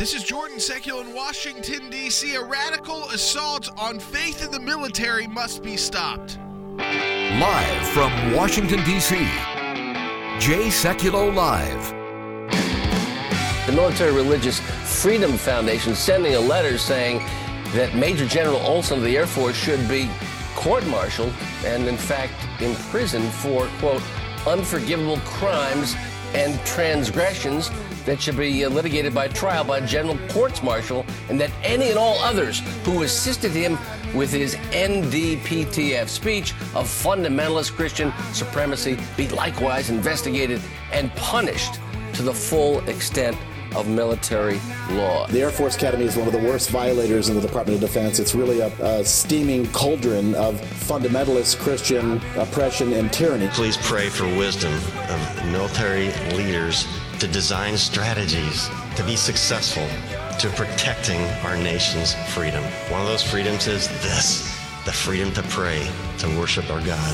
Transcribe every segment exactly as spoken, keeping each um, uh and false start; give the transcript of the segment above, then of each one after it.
This is Jordan Secular in Washington, D C A radical assault on faith in the military must be stopped. Live from Washington, D C, Jay Sekulow Live. The Military Religious Freedom Foundation sending a letter saying that Major General Olson of the Air Force should be court-martialed and, in fact, imprisoned for, quote, unforgivable crimes and transgressions that should be litigated by trial by general courts-martial, and that any and all others who assisted him with his N D P T F speech of fundamentalist Christian supremacy be likewise investigated and punished to the full extent of military law. The Air Force Academy is one of the worst violators in the Department of Defense. It's really a, a steaming cauldron of fundamentalist Christian oppression and tyranny. Please pray for wisdom of military leaders to design strategies to be successful to protecting our nation's freedom. One of those freedoms is this, the freedom to pray, to worship our God.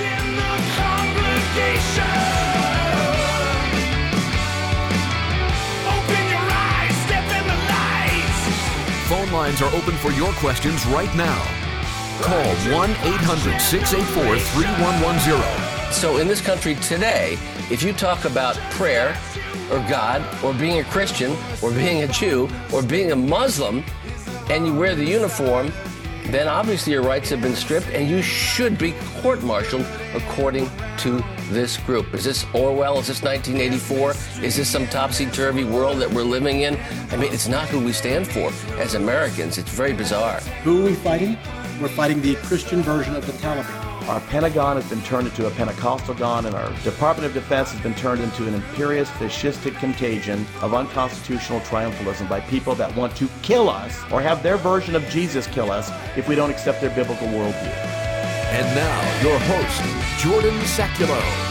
Phone lines are open for your questions right now. Call one eight hundred six eight four three one one zero. So in this country today, if you talk about prayer or God or being a Christian or being a Jew or being a Muslim and you wear the uniform, then obviously your rights have been stripped and you should be court-martialed according to this group. Is this Orwell? Is this nineteen eighty-four? Is this some topsy-turvy world that we're living in? I mean, it's not who we stand for as Americans. It's very bizarre. Who are we fighting? We're fighting the Christian version of the Taliban. Our Pentagon has been turned into a Pentecostal gun, and our Department of Defense has been turned into an imperious, fascistic contagion of unconstitutional triumphalism by people that want to kill us or have their version of Jesus kill us if we don't accept their biblical worldview. And now, your host, Jordan Sekulow.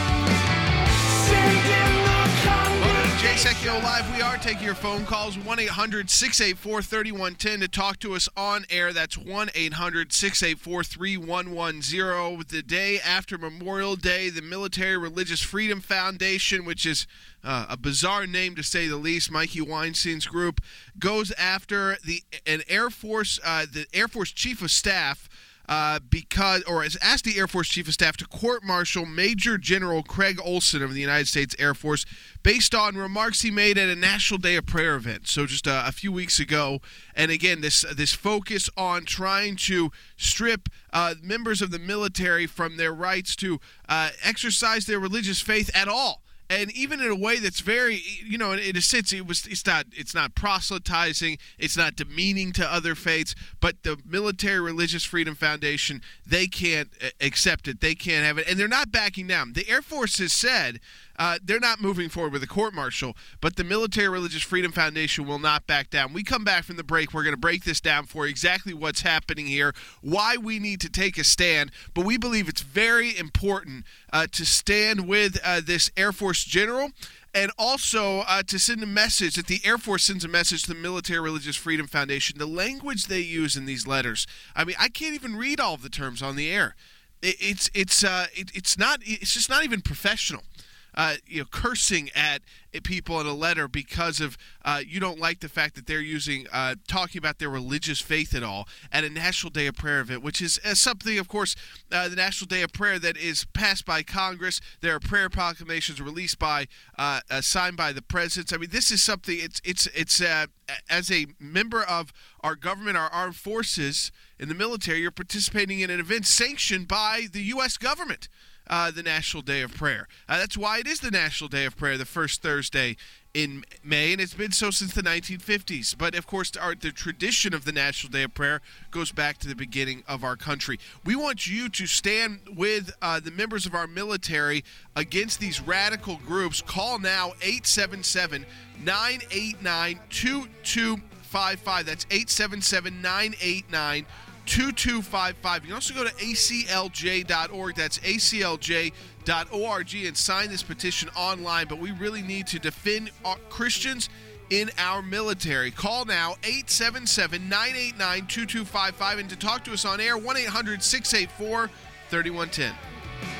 Jay Sekulow Live. We are taking your phone calls. one eight hundred six eight four three one one zero to talk to us on air. That's one eight hundred six eight four three one one zero. The day after Memorial Day, the Military Religious Freedom Foundation, which is uh, a bizarre name to say the least, Mikey Weinstein's group, goes after the an Air Force, uh, the Air Force Chief of Staff, Uh, because, or has asked the Air Force Chief of Staff to court-martial Major General Craig Olson of the United States Air Force based on remarks he made at a National Day of Prayer event. So just uh, a few weeks ago. And again, this this focus on trying to strip uh, members of the military from their rights to uh, exercise their religious faith at all. And even in a way that's very, you know, in a sense, it was, it's not, it's not proselytizing, it's not demeaning to other faiths, but the Military Religious Freedom Foundation, they can't accept it, they can't have it, and they're not backing down. The Air Force has said uh, they're not moving forward with a court-martial, but the Military Religious Freedom Foundation will not back down. We come back from the break, we're going to break this down for exactly what's happening here, why we need to take a stand, but we believe it's very important uh, to stand with uh, this Air Force general, and also uh, to send a message that the Air Force sends a message to the Military Religious Freedom Foundation. The language they use in these letters, I mean, I can't even read all of the terms on the air. It, it's it's uh, it, it's not it's just not even professional. Uh, you know, cursing at people in a letter because of uh, you don't like the fact that they're using uh, talking about their religious faith at all at a National Day of Prayer event, which is uh, something, of course, uh, the National Day of Prayer that is passed by Congress. There are prayer proclamations released by uh, uh, signed by the presidents. I mean, this is something. It's it's it's uh, as a member of our government, our armed forces in the military, you're participating in an event sanctioned by the U S government. Uh, the National Day of Prayer. Uh, that's why it is the National Day of Prayer, the first Thursday in May, and it's been so since the nineteen fifties. But, of course, our, the tradition of the National Day of Prayer goes back to the beginning of our country. We want you to stand with uh, the members of our military against these radical groups. Call now eight seven seven, nine eight nine, two two five five. That's eight seven seven, nine eight nine, two two five five. You can also go to A C L J dot org. That's A C L J dot org and sign this petition online. But we really need to defend our Christians in our military. Call now, eight seven seven, nine eight nine, two two five five. And to talk to us on air, one eight hundred six eight four three one one zero.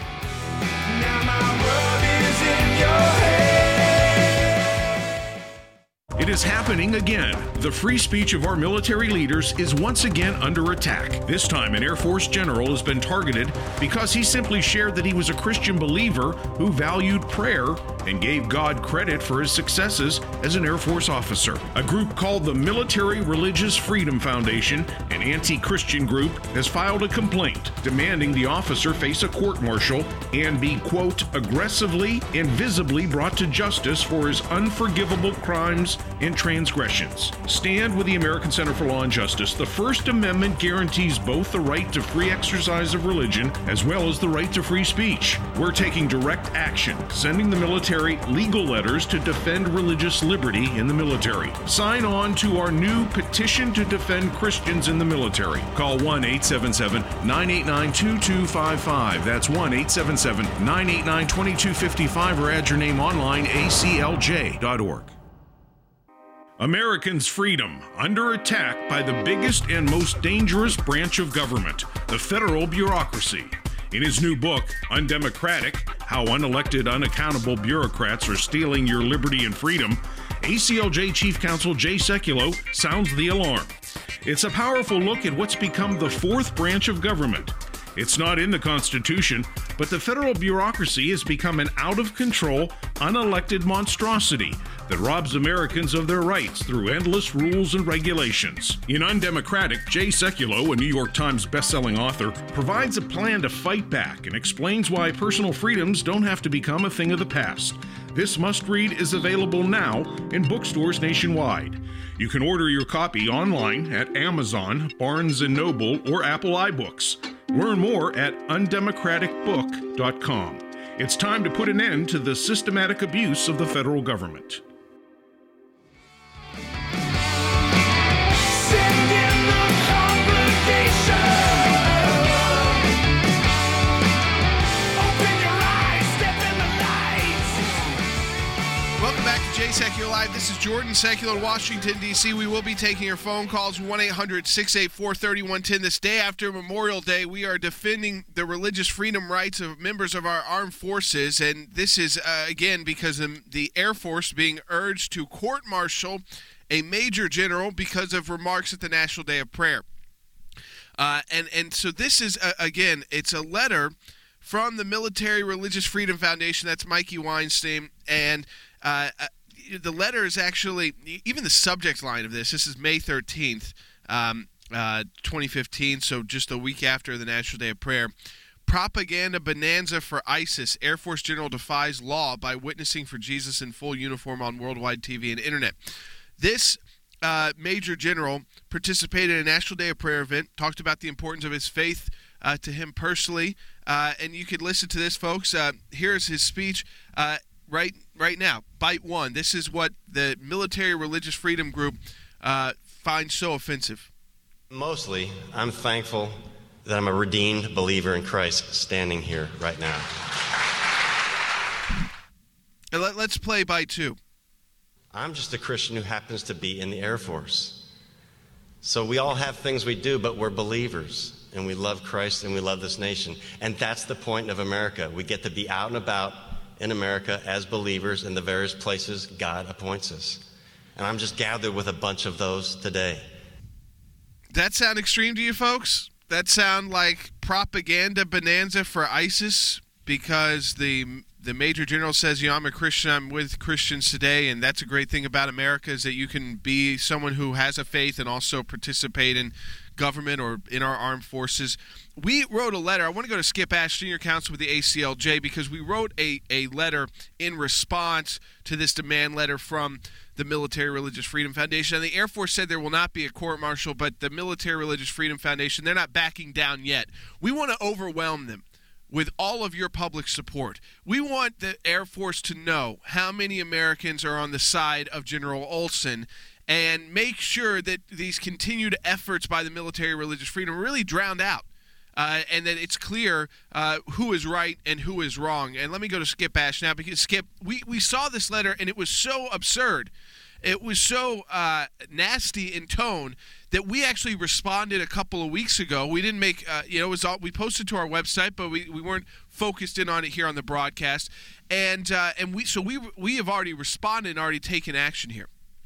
Now my world is in your head. It It is happening again. The free speech of our military leaders is once again under attack. This time, an Air Force general has been targeted because he simply shared that he was a Christian believer who valued prayer and gave God credit for his successes as an Air Force officer. A group called the Military Religious Freedom Foundation, an anti-Christian group, has filed a complaint demanding the officer face a court-martial and be, quote, aggressively and visibly brought to justice for his unforgivable crimes and transgressions. Stand with the American Center for Law and Justice. The First Amendment guarantees both the right to free exercise of religion as well as the right to free speech. We're taking direct action, sending the military legal letters to defend religious liberty in the military. Sign on to our new petition to defend Christians in the military. Call one eight seven seven, nine eight nine, two two five five. That's one eight seven seven, nine eight nine, two two five five, or add your name online, A C L J dot org. Americans' freedom under attack by the biggest and most dangerous branch of government, the federal bureaucracy. In his new book, Undemocratic: How Unelected, Unaccountable Bureaucrats Are Stealing Your Liberty and Freedom, A C L J Chief Counsel Jay Sekulow sounds the alarm. It's a powerful look at what's become the fourth branch of government. It's not in the Constitution, but the federal bureaucracy has become an out-of-control, unelected monstrosity that robs Americans of their rights through endless rules and regulations. In Undemocratic, Jay Sekulow, a New York Times bestselling author, provides a plan to fight back and explains why personal freedoms don't have to become a thing of the past. This must-read is available now in bookstores nationwide. You can order your copy online at Amazon, Barnes and Noble, or Apple iBooks. Learn more at undemocratic book dot com. It's time to put an end to the systematic abuse of the federal government. Send in the congregation. Open your eyes, step in the light. Welcome back to Jay Sekulow Live. This is Jordan Sekulow in Washington, D C We will be taking your phone calls, one eight hundred, six eight four, three one one zero. This day after Memorial Day, we are defending the religious freedom rights of members of our armed forces, and this is, uh, again, because of the Air Force being urged to court-martial a major general because of remarks at the National Day of Prayer. Uh, and, and so this is, uh, again, it's a letter from the Military Religious Freedom Foundation. That's Mikey Weinstein, and uh, the letter is actually, even the subject line of this, this is May thirteenth, um, uh, twenty fifteen, so just a week after the National Day of Prayer. Propaganda bonanza for ISIS. Air Force General defies law by witnessing for Jesus in full uniform on worldwide T V and internet. This uh, Major General participated in a National Day of Prayer event, talked about the importance of his faith uh, to him personally, uh, and you could listen to this, folks. Uh, here's his speech uh, right right now. Bite one. This is what the Military Religious Freedom Group uh, finds so offensive. Mostly, I'm thankful that I'm a redeemed believer in Christ standing here right now. And let, let's play bite two. I'm just a Christian who happens to be in the Air Force. So we all have things we do, but we're believers, and we love Christ, and we love this nation. And that's the point of America. We get to be out and about in America as believers in the various places God appoints us. And I'm just gathered with a bunch of those today. That sound extreme to you, folks? That sound like propaganda bonanza for ISIS because the the Major General says, you know, I'm a Christian, I'm with Christians today, and that's a great thing about America is that you can be someone who has a faith and also participate in government or in our armed forces. We wrote a letter. I want to go to Skip Ash, Senior Counsel with the A C L J, because we wrote a, a letter in response to this demand letter from the Military Religious Freedom Foundation. And the Air Force said there will not be a court-martial, but the Military Religious Freedom Foundation, they're not backing down yet. We want to overwhelm them with all of your public support. We want the Air Force to know how many Americans are on the side of General Olson and make sure that these continued efforts by the Military Religious Freedom are really drowned out. Uh, and that it's clear uh, who is right and who is wrong. And let me go to Skip Ash now, because, Skip, we, we saw this letter, and it was so absurd. It was so uh, nasty in tone that we actually responded a couple of weeks ago. We didn't make, uh, you know, it was all, we posted to our website, but we, we weren't focused in on it here on the broadcast. And uh, and we so we we have already responded and already taken action here.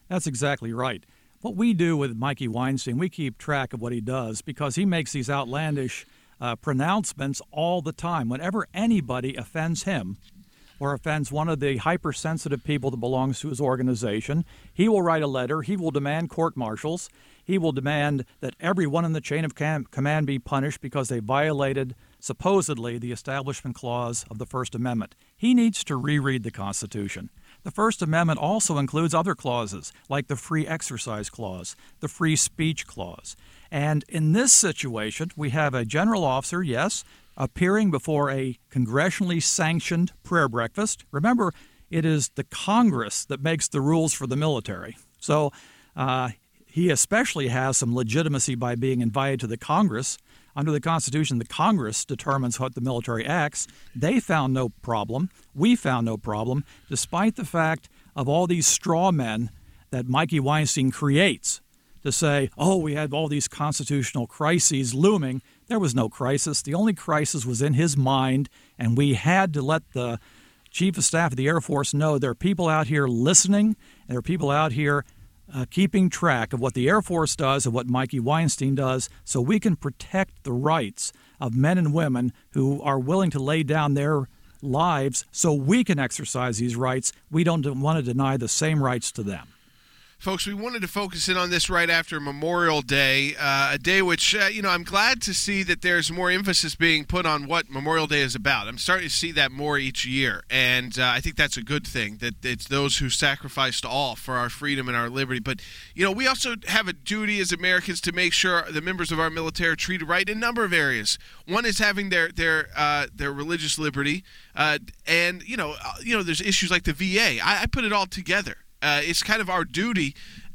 That's exactly right. What we do with Mikey Weinstein, we keep track of what he does because he makes these outlandish uh, pronouncements all the time. Whenever anybody offends him or offends one of the hypersensitive people that belongs to his organization, he will write a letter. He will demand court-martials. He will demand that everyone in the chain of cam- command be punished because they violated, supposedly, the Establishment Clause of the First Amendment. He needs to reread the Constitution. The First Amendment also includes other clauses, like the Free Exercise Clause, the Free Speech Clause. And in this situation, we have a general officer, yes, appearing before a congressionally sanctioned prayer breakfast. Remember, it is the Congress that makes the rules for the military. So uh, he especially has some legitimacy by being invited to the Congress. Under the Constitution, the Congress determines what the military acts. They found no problem. We found no problem, despite the fact of all these straw men that Mikey Weinstein creates to say, oh, we had all these constitutional crises looming. There was no crisis. The only crisis was in his mind, and we had to let the Chief of Staff of the Air Force know there are people out here listening, and there are people out here Uh, keeping track of what the Air Force does and what Mikey Weinstein does so we can protect the rights of men and women who are willing to lay down their lives so we can exercise these rights. We don't want to deny the same rights to them. Folks, we wanted to focus in on this right after Memorial Day, uh, a day which, uh, you know, I'm glad to see that there's more emphasis being put on what Memorial Day is about. I'm starting to see that more each year, and uh, I think that's a good thing, that it's those who sacrificed all for our freedom and our liberty. But, you know, we also have a duty as Americans to make sure the members of our military are treated right in a number of areas. One is having their their uh, their religious liberty, uh, and, you know, uh, you know, there's issues like the V A. I, I put it all together. Uh, it's kind of our duty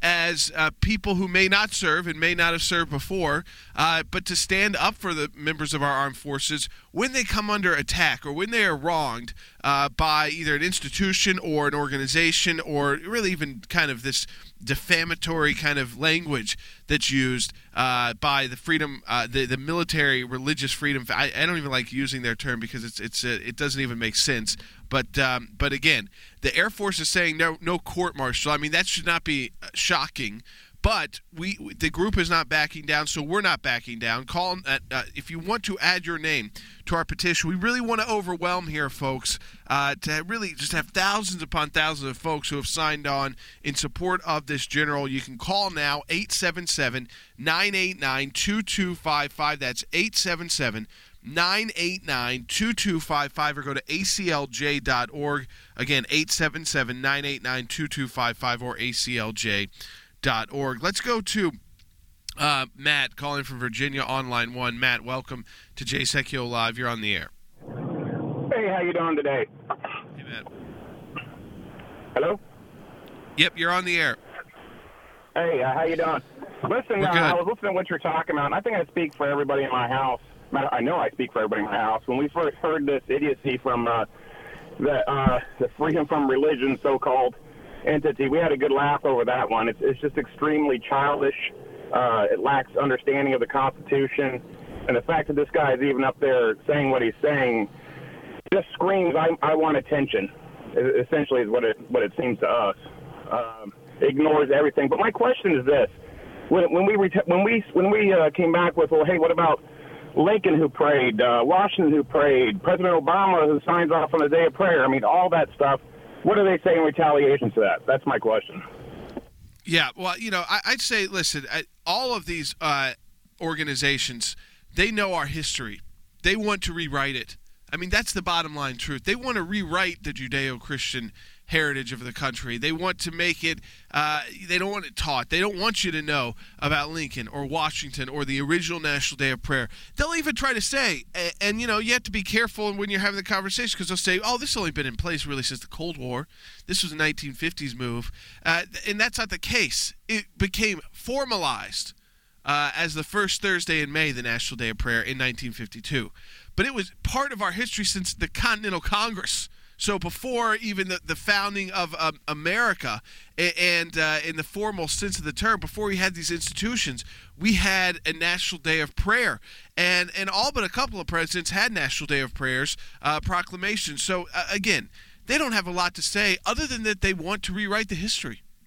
as uh, people who may not serve and may not have served before, uh, but to stand up for the members of our armed forces when they come under attack or when they are wronged uh, by either an institution or an organization or really even kind of this defamatory kind of language that's used uh, by the freedom, uh, the the military religious freedom. I, I don't even like using their term because it's it's uh, it doesn't even make sense. But um, but again, the Air Force is saying no no court martial. I mean, that should not be shocking. But we the group is not backing down, so we're not backing down. Call at, uh, if you want to add your name to our petition. We really want to overwhelm here, folks, uh, to really just have thousands upon thousands of folks who have signed on in support of this general. You can call now, eight seven seven, nine eight nine, two two five five. That's eight seven seven, nine eight nine, two two five five, or go to A C L J dot org. Again, eight seven seven, nine eight nine, two two five five or A C L J dot org. Let's go to uh, Matt calling from Virginia on line one. Matt, welcome to Jay Secchio Live. You're on the air. Hey, how you doing today? Hey, Matt. Hello? Yep, you're on the air. Hey, uh, how you doing? Listen, uh, I was listening to what you're talking about, and I think I speak for everybody in my house. I know I speak for everybody in my house. When we first heard this idiocy from uh, the, uh, the freedom from religion so-called entity, we had a good laugh over that one. It's, it's just extremely childish. Uh, it lacks understanding of the Constitution. And the fact that this guy is even up there saying what he's saying just screams, I, I want attention, it, essentially is what it, what it seems to us. Um, ignores everything. But my question is this. When, when we ret- when we, when we uh, came back with, well, hey, what about Lincoln who prayed, uh, Washington who prayed, President Obama who signs off on the day of prayer, I mean, all that stuff, what do they say in retaliation to that? That's my question. Yeah, well, you know, I, I'd say, listen, I, all of these uh, organizations, they know our history. They want to rewrite it. I mean, that's the bottom line truth. They want to rewrite the Judeo-Christian heritage of the country. They want to make it, uh, they don't want it taught. They don't want you to know about Lincoln or Washington or the original National Day of Prayer. They'll even try to say, and, and you know, you have to be careful when you're having the conversation because they'll say, oh, this has only been in place really since the Cold War. This was a nineteen fifties move. Uh, and that's not the case. It became formalized uh, as the first Thursday in May, the National Day of Prayer in nineteen fifty-two. But it was part of our history since the Continental Congress. So before even the, the founding of um, America and uh, in the formal sense of the term, before we had these institutions, we had a National Day of Prayer. And and all but a couple of presidents had National Day of Prayers uh, proclamations. So, uh, again, they don't have a lot to say other than that they want to rewrite the history.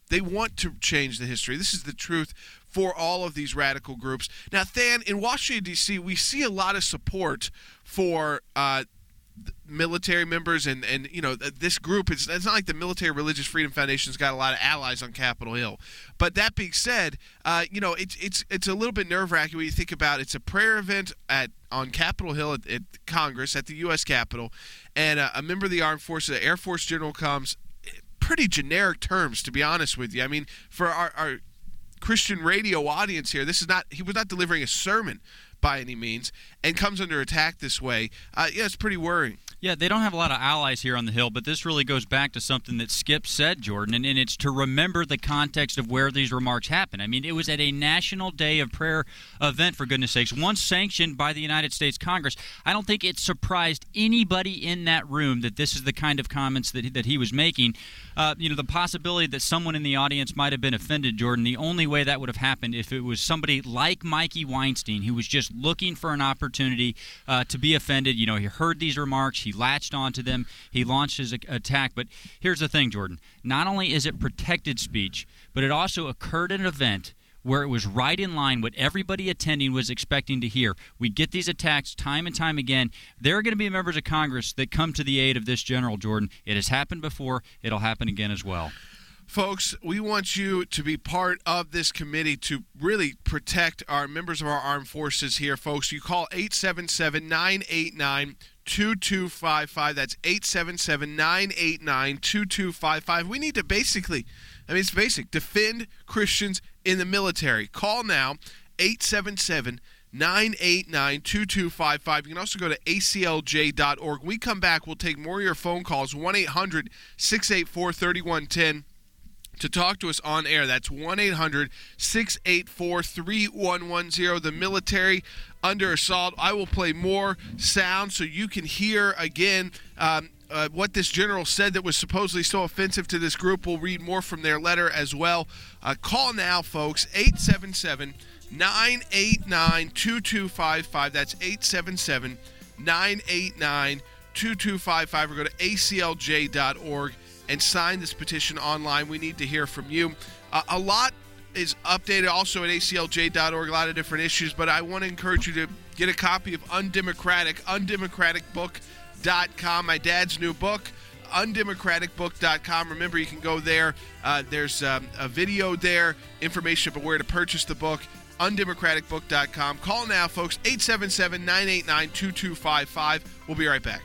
They want to change the history. This is the truth for all of these radical groups. Now, Than, in Washington, D C, we see a lot of support for uh, military members and, and you know, this group. It's, it's not like the Military Religious Freedom Foundation's got a lot of allies on Capitol Hill. But that being said, uh, you know, it's it's it's a little bit nerve-wracking when you think about it's a prayer event at on Capitol Hill at, at Congress, at the U S Capitol, and uh, a member of the Armed Forces, the Air Force General comes, pretty generic terms, to be honest with you. I mean, for our, our Christian radio audience here, this is not, he was not delivering a sermon by any means, and comes under attack this way. Uh, yeah, it's pretty worrying. Yeah, they don't have a lot of allies here on the Hill, but this really goes back to something that Skip said, Jordan, and, and it's to remember the context of where these remarks happened. I mean, it was at a National Day of Prayer event, for goodness sakes, once sanctioned by the United States Congress. I don't think it surprised anybody in that room that this is the kind of comments that, that he was making. Uh, you know, the possibility that someone in the audience might have been offended, Jordan, the only way that would have happened if it was somebody like Mikey Weinstein, who was just looking for an opportunity uh, to be offended. You know, he heard these remarks, he latched onto them, he launched his attack. But here's the thing, Jordan. Not only is it protected speech, but it also occurred at an event where it was right in line what everybody attending was expecting to hear. We get these attacks time and time again. There are going to be members of Congress that come to the aid of this general, Jordan. It has happened before. It'll happen again as well. Folks, we want you to be part of this committee to really protect our members of our armed forces here, folks. You call eight seven seven, nine eight nine, two two five five. That's eight seven seven, nine eight nine, two two five five. We need to basically, I mean, it's basic, defend Christians in the military. Call now, eight seven seven, nine eight nine, two two five five. You can also go to A C L J dot org. When we come back, we'll take more of your phone calls, one eight hundred, six eight four, three one one zero. To talk to us on air. That's one eight hundred, six eight four, three one one zero. The military under assault. I will play more sound so you can hear again um, uh, what this general said that was supposedly so offensive to this group. We'll read more from their letter as well. Uh, call now, folks, eight seven seven, nine eight nine, two two five five. That's eight seven seven, nine eight nine, two two five five. Or go to A C L J dot org. And sign this petition online. We need to hear from you. Uh, a lot is updated also at A C L J dot org, a lot of different issues, but I want to encourage you to get a copy of Undemocratic, undemocratic book dot com, my dad's new book, undemocratic book dot com. Remember, you can go there. Uh, there's um, a video there, information about where to purchase the book, undemocratic book dot com. Call now, folks, eight seven seven, nine eight nine, two two five five. We'll be right back.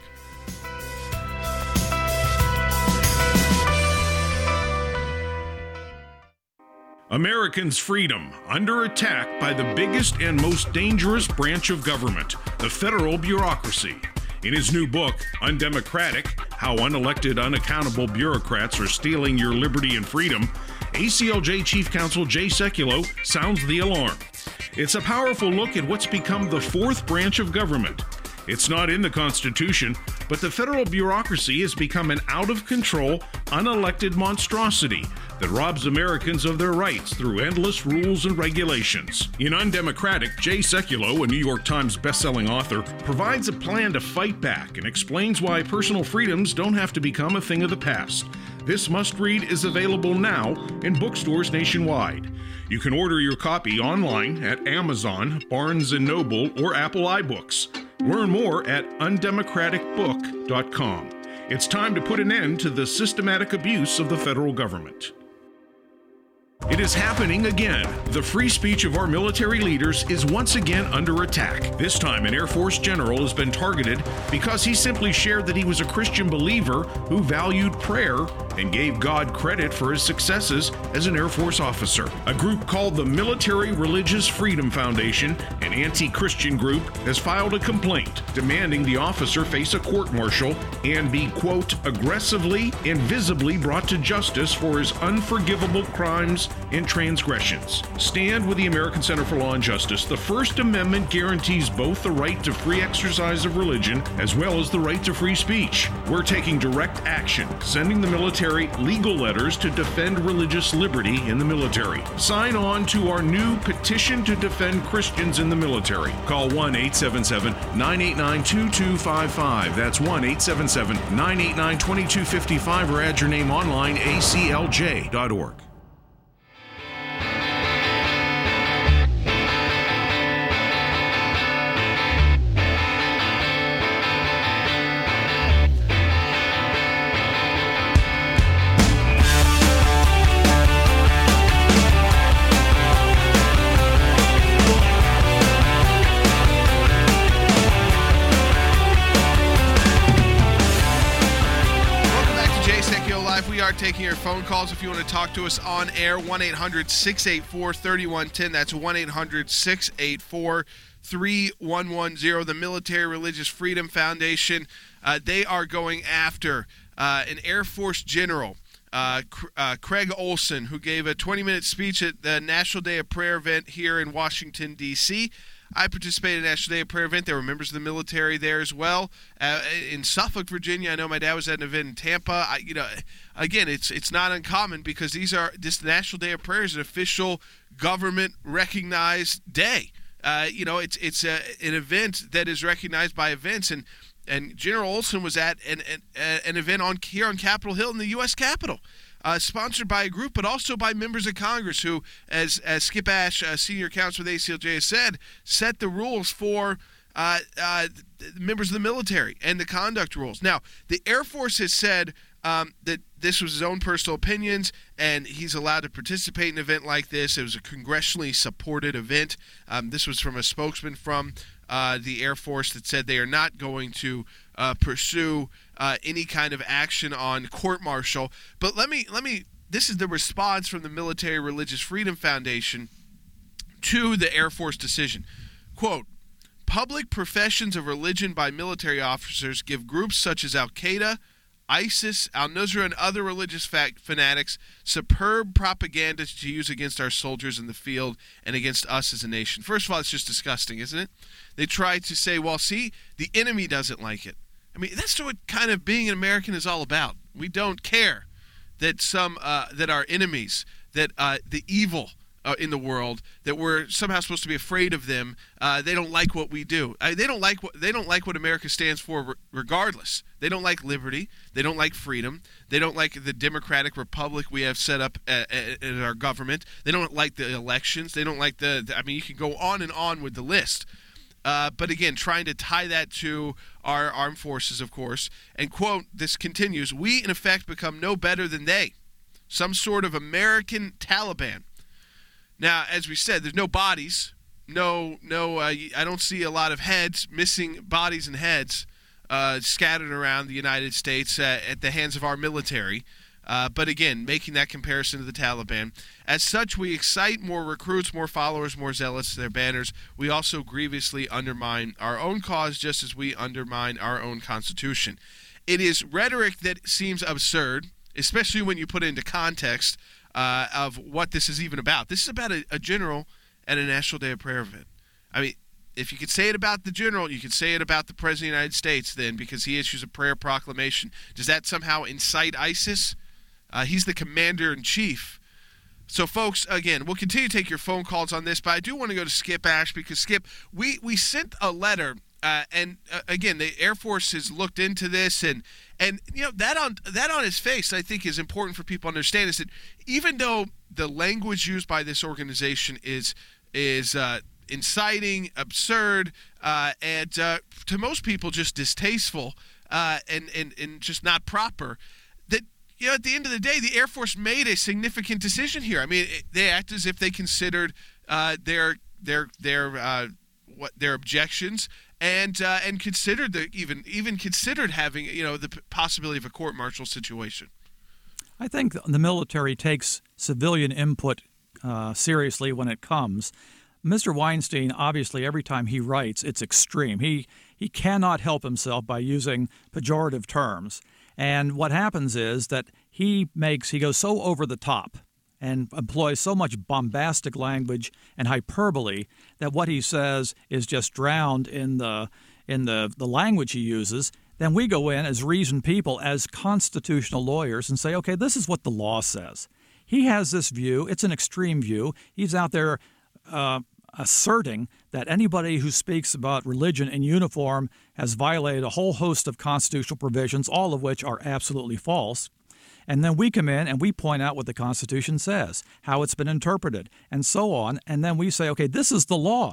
Americans' freedom under attack by the biggest and most dangerous branch of government, the federal bureaucracy. In his new book, Undemocratic: How Unelected, Unaccountable Bureaucrats Are Stealing Your Liberty and Freedom, A C L J Chief Counsel Jay Sekulow sounds the alarm. It's a powerful look at what's become the fourth branch of government. It's not in the Constitution, but the federal bureaucracy has become an out-of-control, unelected monstrosity that robs Americans of their rights through endless rules and regulations. In Undemocratic, Jay Sekulow, a New York Times bestselling author, provides a plan to fight back and explains why personal freedoms don't have to become a thing of the past. This must-read is available now in bookstores nationwide. You can order your copy online at Amazon, Barnes and Noble, or Apple iBooks. Learn more at undemocratic book dot com. It's time to put an end to the systematic abuse of the federal government. It is happening again. The free speech of our military leaders is once again under attack. This time, an Air Force general has been targeted because he simply shared that he was a Christian believer who valued prayer and gave God credit for his successes as an Air Force officer. A group called the Military Religious Freedom Foundation, an anti-Christian group, has filed a complaint demanding the officer face a court-martial and be, quote, aggressively and visibly brought to justice for his unforgivable crimes and transgressions. Stand with the American Center for Law and Justice. The First Amendment guarantees both the right to free exercise of religion as well as the right to free speech. We're taking direct action, sending the military legal letters to defend religious liberty in the military. Sign on to our new petition to defend Christians in the military. Call one eight seven seven, nine eight nine, two two five five. That's one eight seven seven, nine eight nine, two two five five, or add your name online, A C L J dot org. taking your phone calls if you want to talk to us on air. one eight hundred six eight four three one one zero. That's one eight hundred six eight four three one one zero. The Military Religious Freedom Foundation, uh, they are going after uh, an Air Force general, uh, uh, Craig Olson, who gave a twenty-minute speech at the National Day of Prayer event here in Washington, D C I participated in the National Day of Prayer event. There were members of the military there as well. Uh, in Suffolk, Virginia, I know my dad was at an event in Tampa. I, you know, again, it's it's not uncommon because these are this National Day of Prayer is an official government recognized day. Uh, you know, it's it's a, an event that is recognized by events, and and General Olson was at an an, an event on here on Capitol Hill in the U S Capitol. Uh, sponsored by a group, but also by members of Congress who, as as Skip Ash, uh, senior counsel with A C L J, has said, set the rules for uh, uh, members of the military and the conduct rules. Now, the Air Force has said um, that this was his own personal opinions, and he's allowed to participate in an event like this. It was a congressionally supported event. Um, this was from a spokesman from uh, the Air Force that said they are not going to uh, pursue Uh, any kind of action on court-martial. But let me, let me, this is the response from the Military Religious Freedom Foundation to the Air Force decision. Quote, public professions of religion by military officers give groups such as Al-Qaeda, ISIS, Al-Nusra, and other religious fanatics superb propaganda to use against our soldiers in the field and against us as a nation. First of all, it's just disgusting, isn't it? They try to say, well, see, the enemy doesn't like it. I mean, that's what kind of being an American is all about. We don't care that some uh, that our enemies, that uh, the evil uh, in the world, that we're somehow supposed to be afraid of them. Uh, they don't like what we do. Uh, they don't like what they don't like what America stands for, re- regardless. They don't like liberty. They don't like freedom. They don't like the democratic republic we have set up at, at, at our government. They don't like the elections. They don't like the, the. I mean, you can go on and on with the list. Uh, but again, trying to tie that to our armed forces, of course. And, quote, this continues, we, in effect, become no better than they, some sort of American Taliban. Now, as we said, there's no bodies, no, no. Uh, I don't see a lot of heads, missing bodies and heads uh, scattered around the United States uh, at the hands of our military. Uh, but again, making that comparison to the Taliban. As such, we excite more recruits, more followers, more zealots to their banners. We also grievously undermine our own cause just as we undermine our own Constitution. It is rhetoric that seems absurd, especially when you put it into context uh, of what this is even about. This is about a, a general at a National Day of Prayer event. I mean, if you could say it about the general, you could say it about the President of the United States then, because he issues a prayer proclamation. Does that somehow incite ISIS? Uh, he's the commander-in-chief. So, folks, again, we'll continue to take your phone calls on this, but I do want to go to Skip Ash because, Skip, we, we sent a letter, uh, and, uh, again, the Air Force has looked into this, and, and you know, that on that on its face, I think, is important for people to understand, is that even though the language used by this organization is, is uh, inciting, absurd, uh, and uh, to most people just distasteful uh, and, and, and just not proper, that you know, at the end of the day, the Air Force made a significant decision here. I mean, it, they act as if they considered uh, their their their uh, what their objections and uh, and considered the even even considered having you know the possibility of a court-martial situation. I think the military takes civilian input uh, seriously when it comes. Mister Weinstein, obviously, every time he writes, it's extreme. He he cannot help himself by using pejorative terms. And what happens is that he makes, he goes so over the top and employs so much bombastic language and hyperbole that what he says is just drowned in the in the, the language he uses. Then we go in as reasoned people, as constitutional lawyers, and say, okay, this is what the law says. He has this view. It's an extreme view. He's out there uh, asserting that anybody who speaks about religion in uniform has violated a whole host of constitutional provisions, all of which are absolutely false. And then we come in and we point out what the Constitution says, how it's been interpreted, and so on. And then we say, okay, this is the law.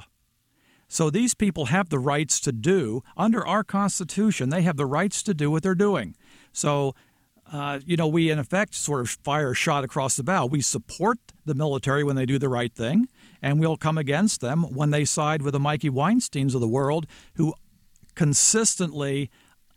So these people have the rights to do, under our Constitution, they have the rights to do what they're doing. So, uh, you know, we in effect sort of fire a shot across the bow. We support the military when they do the right thing, and we'll come against them when they side with the Mikey Weinsteins of the world who consistently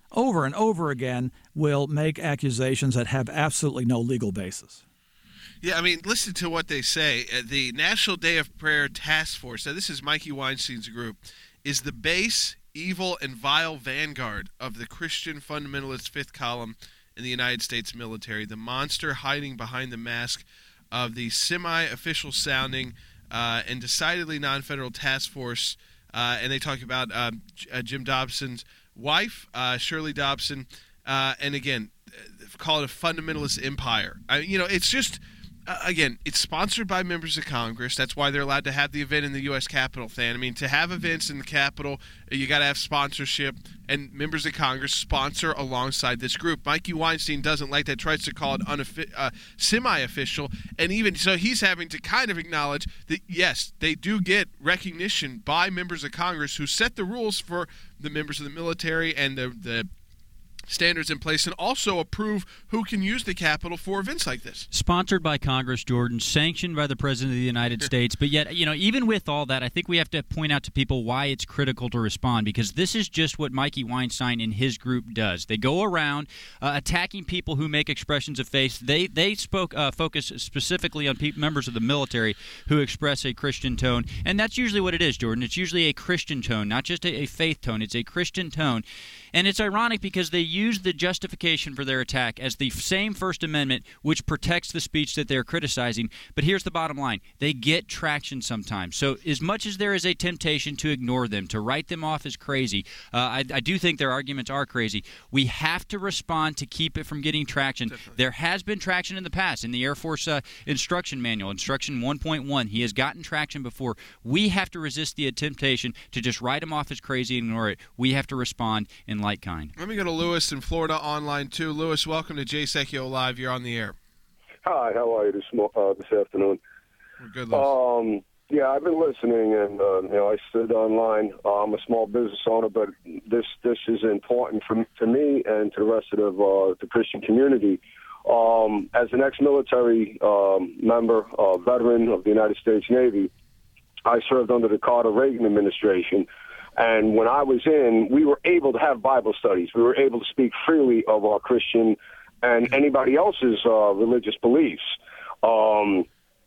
over and over again will make accusations that have absolutely no legal basis. Yeah, I mean, listen to what they say. Uh, the National Day of Prayer Task Force, now this is Mikey Weinstein's group, is the base, evil, and vile vanguard of the Christian fundamentalist fifth column in the United States military, the monster hiding behind the mask of the semi-official sounding uh, and decidedly non-federal task force. Uh, and they talk about uh, uh, Jim Dobson's wife, uh, Shirley Dobson, uh, and again, call it a fundamentalist empire. I, you know, it's just... Uh, again, it's sponsored by members of Congress. That's why they're allowed to have the event in the U S Capitol, Than. I mean, to have events in the Capitol, you got to have sponsorship, and members of Congress sponsor alongside this group. Mikey Weinstein doesn't like that, tries to call it unoffi- uh, semi-official, and even so he's having to kind of acknowledge that, yes, they do get recognition by members of Congress who set the rules for the members of the military and the, the standards in place, and also approve who can use the Capitol for events like this. Sponsored by Congress, Jordan, sanctioned by the President of the United States. But yet, you know, even with all that, I think we have to point out to people why it's critical to respond, because this is just what Mikey Weinstein and his group does. They go around uh, attacking people who make expressions of faith. They they spoke uh, focus specifically on pe- members of the military who express a Christian tone, and that's usually what it is, Jordan. It's usually a Christian tone, not just a, a faith tone. It's a Christian tone. And it's ironic because they use the justification for their attack as the same First Amendment, which protects the speech that they're criticizing. But here's the bottom line. They get traction sometimes. So as much as there is a temptation to ignore them, to write them off as crazy, uh, I, I do think their arguments are crazy. We have to respond to keep it from getting traction. Definitely. There has been traction in the past. In the Air Force uh, Instruction Manual, Instruction one point one, he has gotten traction before. We have to resist the temptation to just write them off as crazy and ignore it. We have to respond in like kind. Let me go to Lewis in Florida online too. Lewis, welcome to Jay Sekulow Live. You're on the air. Hi, how are you this uh, this afternoon? We're good, Lewis. Um, yeah, I've been listening, and uh, you know, I stood online. Uh, I'm a small business owner, but this this is important for to me and to the rest of the, uh, the Christian community. Um, as an ex-military um, member, uh, veteran of the United States Navy, I served under the Carter Reagan administration. And when I was in, we were able to have Bible studies. We were able to speak freely of our Christian and anybody else's uh, religious beliefs. Um,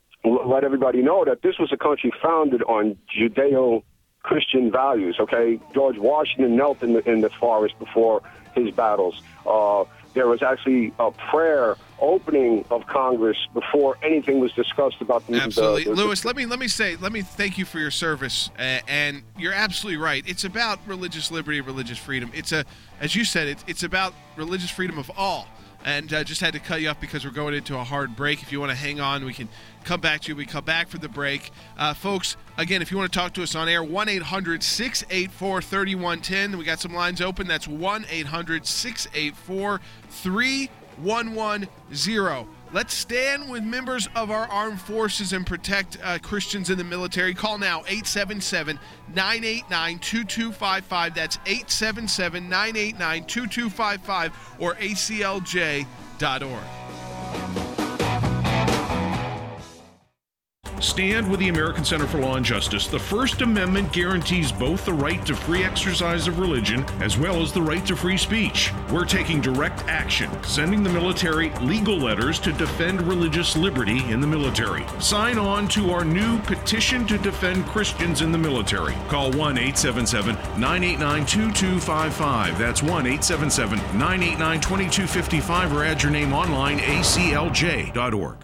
let everybody know that this was a country founded on Judeo-Christian values, okay? George Washington knelt in the, in the forest before his battles. Uh, there was actually a prayer opening of Congress before anything was discussed about the absolutely. The, the, Lewis, let me let me say, let me thank you for your service, uh, and you're absolutely right. It's about religious liberty, religious freedom. It's a, as you said, it's it's about religious freedom of all. And uh, just had to cut you off because we're going into a hard break. If you want to hang on, we can come back to you. We come back for the break. Uh, folks, again, if you want to talk to us on air, one eight hundred six eight four three one one zero. We got some lines open. That's one eight hundred six eight four three one one zero. Let's stand with members of our armed forces and protect uh, Christians in the military. Call now, eight seven seven, nine eight nine, two two five five. That's eight seven seven, nine eight nine, two two five five or A C L J dot org. Stand with the American Center for Law and Justice. The First Amendment guarantees both the right to free exercise of religion as well as the right to free speech. We're taking direct action, sending the military legal letters to defend religious liberty in the military. Sign on to our new petition to defend Christians in the military. Call one eight seven seven, nine eight nine, two two five five. That's one eight seven seven, nine eight nine, two two five five or add your name online, A C L J dot org.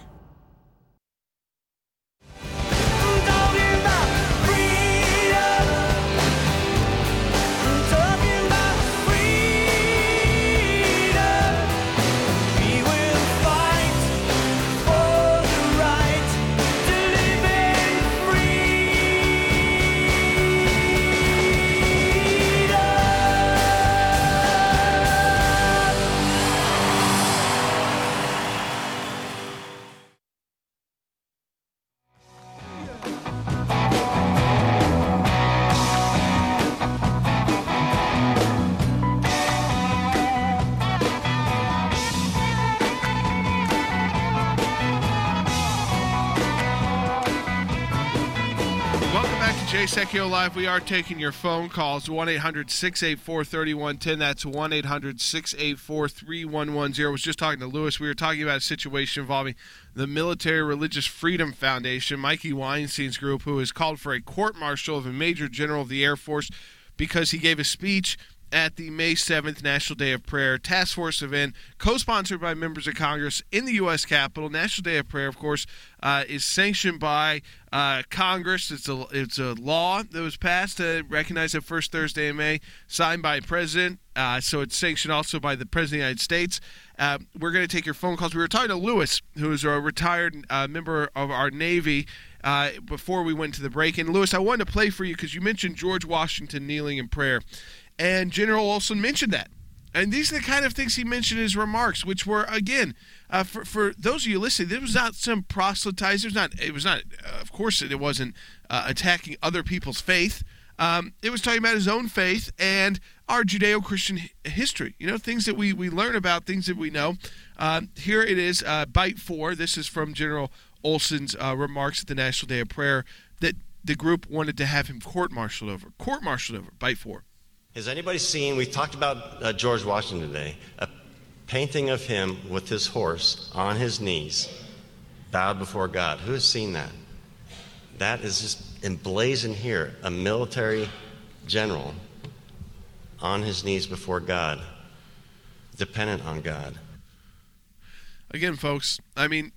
Jay Secchio Live. We are taking your phone calls. one eight hundred six eight four three one one zero. That's one eight hundred six eight four three one one zero. I was just talking to Lewis. We were talking about a situation involving the Military Religious Freedom Foundation, Mikey Weinstein's group, who has called for a court-martial of a Major General of the Air Force because he gave a speech at the May seventh National Day of Prayer Task Force event, co-sponsored by members of Congress in the U S Capitol. National Day of Prayer, of course, uh, is sanctioned by uh, Congress. It's a it's a law that was passed to recognize the first Thursday in May, signed by the President. Uh, so it's sanctioned also by the President of the United States. Uh, we're going to take your phone calls. We were talking to Lewis, who is a retired uh, member of our Navy, uh, before we went to the break. And Lewis, I wanted to play for you because you mentioned George Washington kneeling in prayer. And General Olson mentioned that. And these are the kind of things he mentioned in his remarks, which were, again, uh, for, for those of you listening, there was not some proselytizer. It was not, it was not uh, of course, it wasn't uh, attacking other people's faith. Um, it was talking about his own faith and our Judeo-Christian history. You know, things that we, we learn about, things that we know. Uh, here it is, uh, Bite four. This is from General Olson's uh, remarks at the National Day of Prayer that the group wanted to have him court-martialed over. Court-martialed over, Bite four. Has anybody seen, we talked about uh, George Washington today, a painting of him with his horse on his knees, bowed before God? Who has seen that? That is just emblazoned here, a military general on his knees before God, dependent on God. Again, folks, I mean,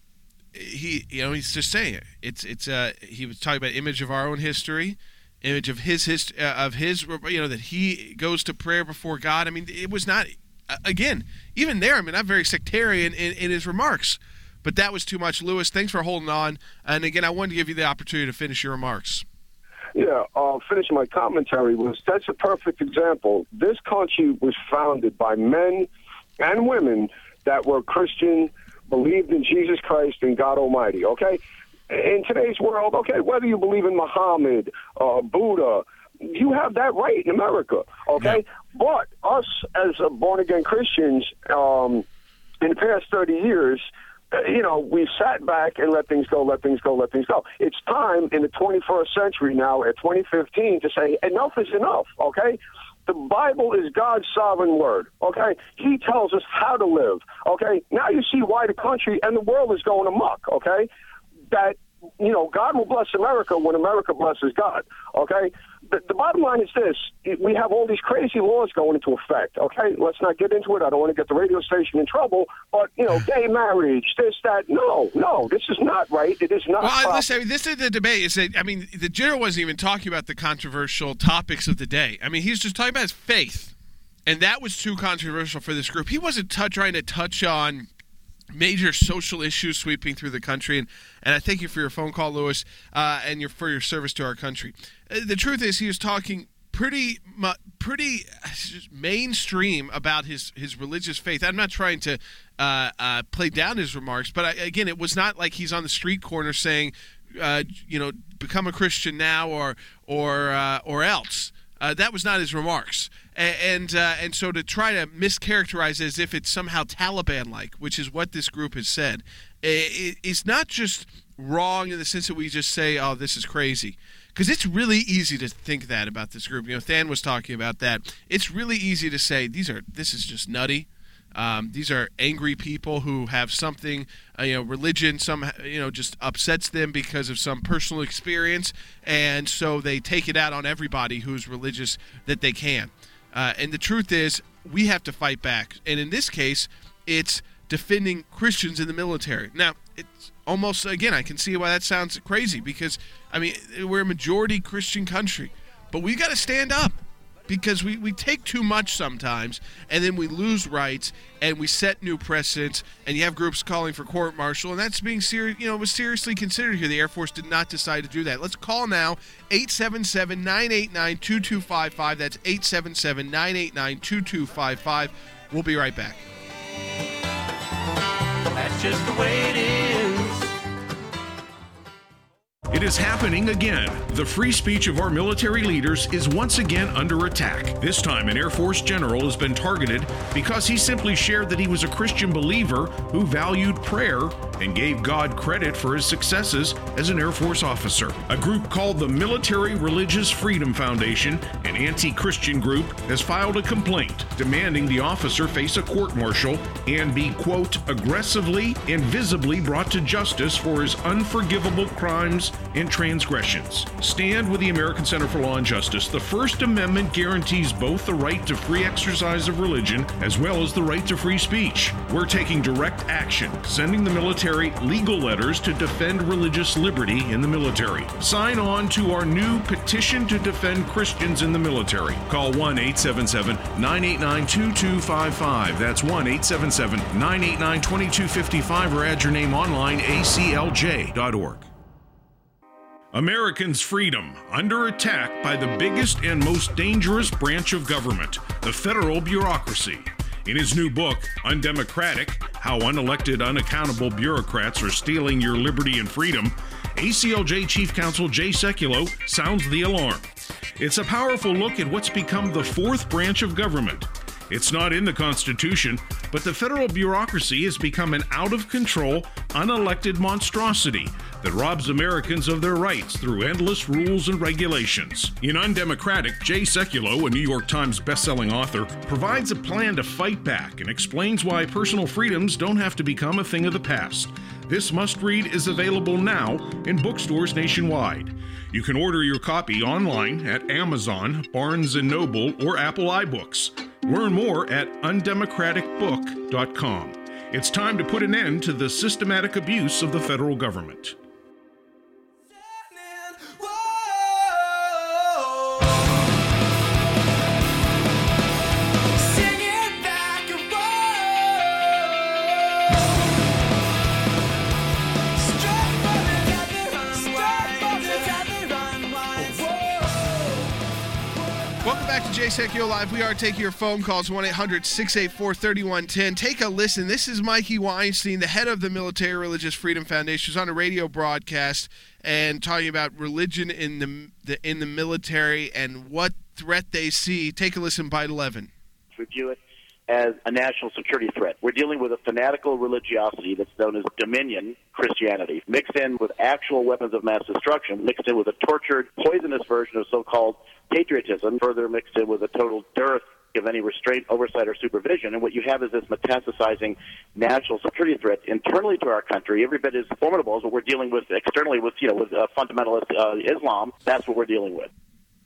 he, you know, he's just saying it. It's, it's, uh, he was talking about image of our own history, image of his, his uh, of his, you know, that he goes to prayer before God. I mean, it was not, uh, again, even there, I mean, not very sectarian in, in his remarks, but that was too much. Lewis, thanks for holding on. And again, I wanted to give you the opportunity to finish your remarks. Yeah, uh, finishing my commentary was, that's a perfect example. This country was founded by men and women that were Christian, believed in Jesus Christ and God Almighty, okay? In today's world, okay, whether you believe in Muhammad, uh, Buddha, you have that right in America, okay? Yeah. But us as uh, born-again Christians, um, in the past thirty years, uh, you know, we've sat back and let things go, let things go, let things go. It's time in the twenty-first century now, at twenty fifteen, to say enough is enough, okay? The Bible is God's sovereign word, okay? He tells us how to live, okay? Now you see why the country and the world is going amok, okay? That, you know, God will bless America when America blesses God, okay? The, the bottom line is this. We have all these crazy laws going into effect, okay? Let's not get into it. I don't want to get the radio station in trouble, but, you know, gay marriage, this, that. No, no, this is not right. It is not Well, proper. listen, I mean, this is the debate. Is that, I mean, the general wasn't even talking about the controversial topics of the day. I mean, he was just talking about his faith, and that was too controversial for this group. He wasn't t- trying to touch on major social issues sweeping through the country, and, and I thank you for your phone call, Lewis, uh, and your for your service to our country. Uh, the truth is, he was talking pretty mu- pretty mainstream about his, his religious faith. I'm not trying to uh, uh, play down his remarks, but I, again, it was not like he's on the street corner saying, uh, you know, become a Christian now or or uh, or else. Uh, that was not his remarks. And uh, and so to try to mischaracterize it as if it's somehow Taliban-like, which is what this group has said, it, it's not just wrong in the sense that we just say, oh, this is crazy. Because it's really easy to think that about this group. You know, Than was talking about that. It's really easy to say, these are this is just nutty. Um, these are angry people who have something, uh, you know, religion, some, you know, just upsets them because of some personal experience, and so they take it out on everybody who's religious that they can. Uh, and the truth is, we have to fight back. And in this case, it's defending Christians in the military. Now, it's almost, again, I can see why that sounds crazy because, I mean, we're a majority Christian country, but we got to stand up. Because we, we take too much sometimes, and then we lose rights, and we set new precedents, and you have groups calling for court-martial, and that's being serious. You know, was seriously considered here. The Air Force did not decide to do that. Let's call now, eight seven seven, nine eight nine, two two five five. That's eight seven seven, nine eight nine, two two five five. We'll be right back. That's just the way it is. It is happening again. The free speech of our military leaders is once again under attack. This time, an Air Force general has been targeted because he simply shared that he was a Christian believer who valued prayer and gave God credit for his successes as an Air Force officer. A group called the Military Religious Freedom Foundation, an anti-Christian group, has filed a complaint demanding the officer face a court-martial and be, quote, aggressively and visibly brought to justice for his unforgivable crimes and transgressions. Stand with the American Center for Law and Justice. The First Amendment guarantees both the right to free exercise of religion as well as the right to free speech. We're taking direct action, sending the military legal letters to defend religious liberty in the military. Sign on to our new petition to defend Christians in the military. Call one eight seven seven, nine eight nine, two two five five. That's one eight seven seven, nine eight nine, two two five five, or add your name online, A C L J dot org. Americans' freedom under attack by the biggest and most dangerous branch of government, the federal bureaucracy. In his new book, Undemocratic: How Unelected, Unaccountable Bureaucrats Are Stealing Your Liberty and Freedom, A C L J Chief Counsel Jay Sekulow sounds the alarm. It's a powerful look at what's become the fourth branch of government. It's not in the Constitution, but the federal bureaucracy has become an out-of-control, unelected monstrosity that robs Americans of their rights through endless rules and regulations. In Undemocratic, Jay Sekulow, a New York Times bestselling author, provides a plan to fight back and explains why personal freedoms don't have to become a thing of the past. This must-read is available now in bookstores nationwide. You can order your copy online at Amazon, Barnes and Noble, or Apple iBooks. Learn more at undemocratic book dot com. It's time to put an end to the systematic abuse of the federal government. Welcome back to Jay Sekulow Live. We are taking your phone calls, one eight hundred, six eight four, three one one zero. Take a listen. This is Mikey Weinstein, the head of the Military Religious Freedom Foundation, who's on a radio broadcast and talking about religion in the, the in the military and what threat they see. Take a listen, Byte eleven. We view it as a national security threat. We're dealing with a fanatical religiosity that's known as Dominion Christianity, mixed in with actual weapons of mass destruction, mixed in with a tortured, poisonous version of so-called patriotism, further mixed in with a total dearth of any restraint, oversight, or supervision. And what you have is this metastasizing national security threat internally to our country, every bit as formidable as what we're dealing with externally with, you know, with uh, fundamentalist uh, Islam. That's what we're dealing with.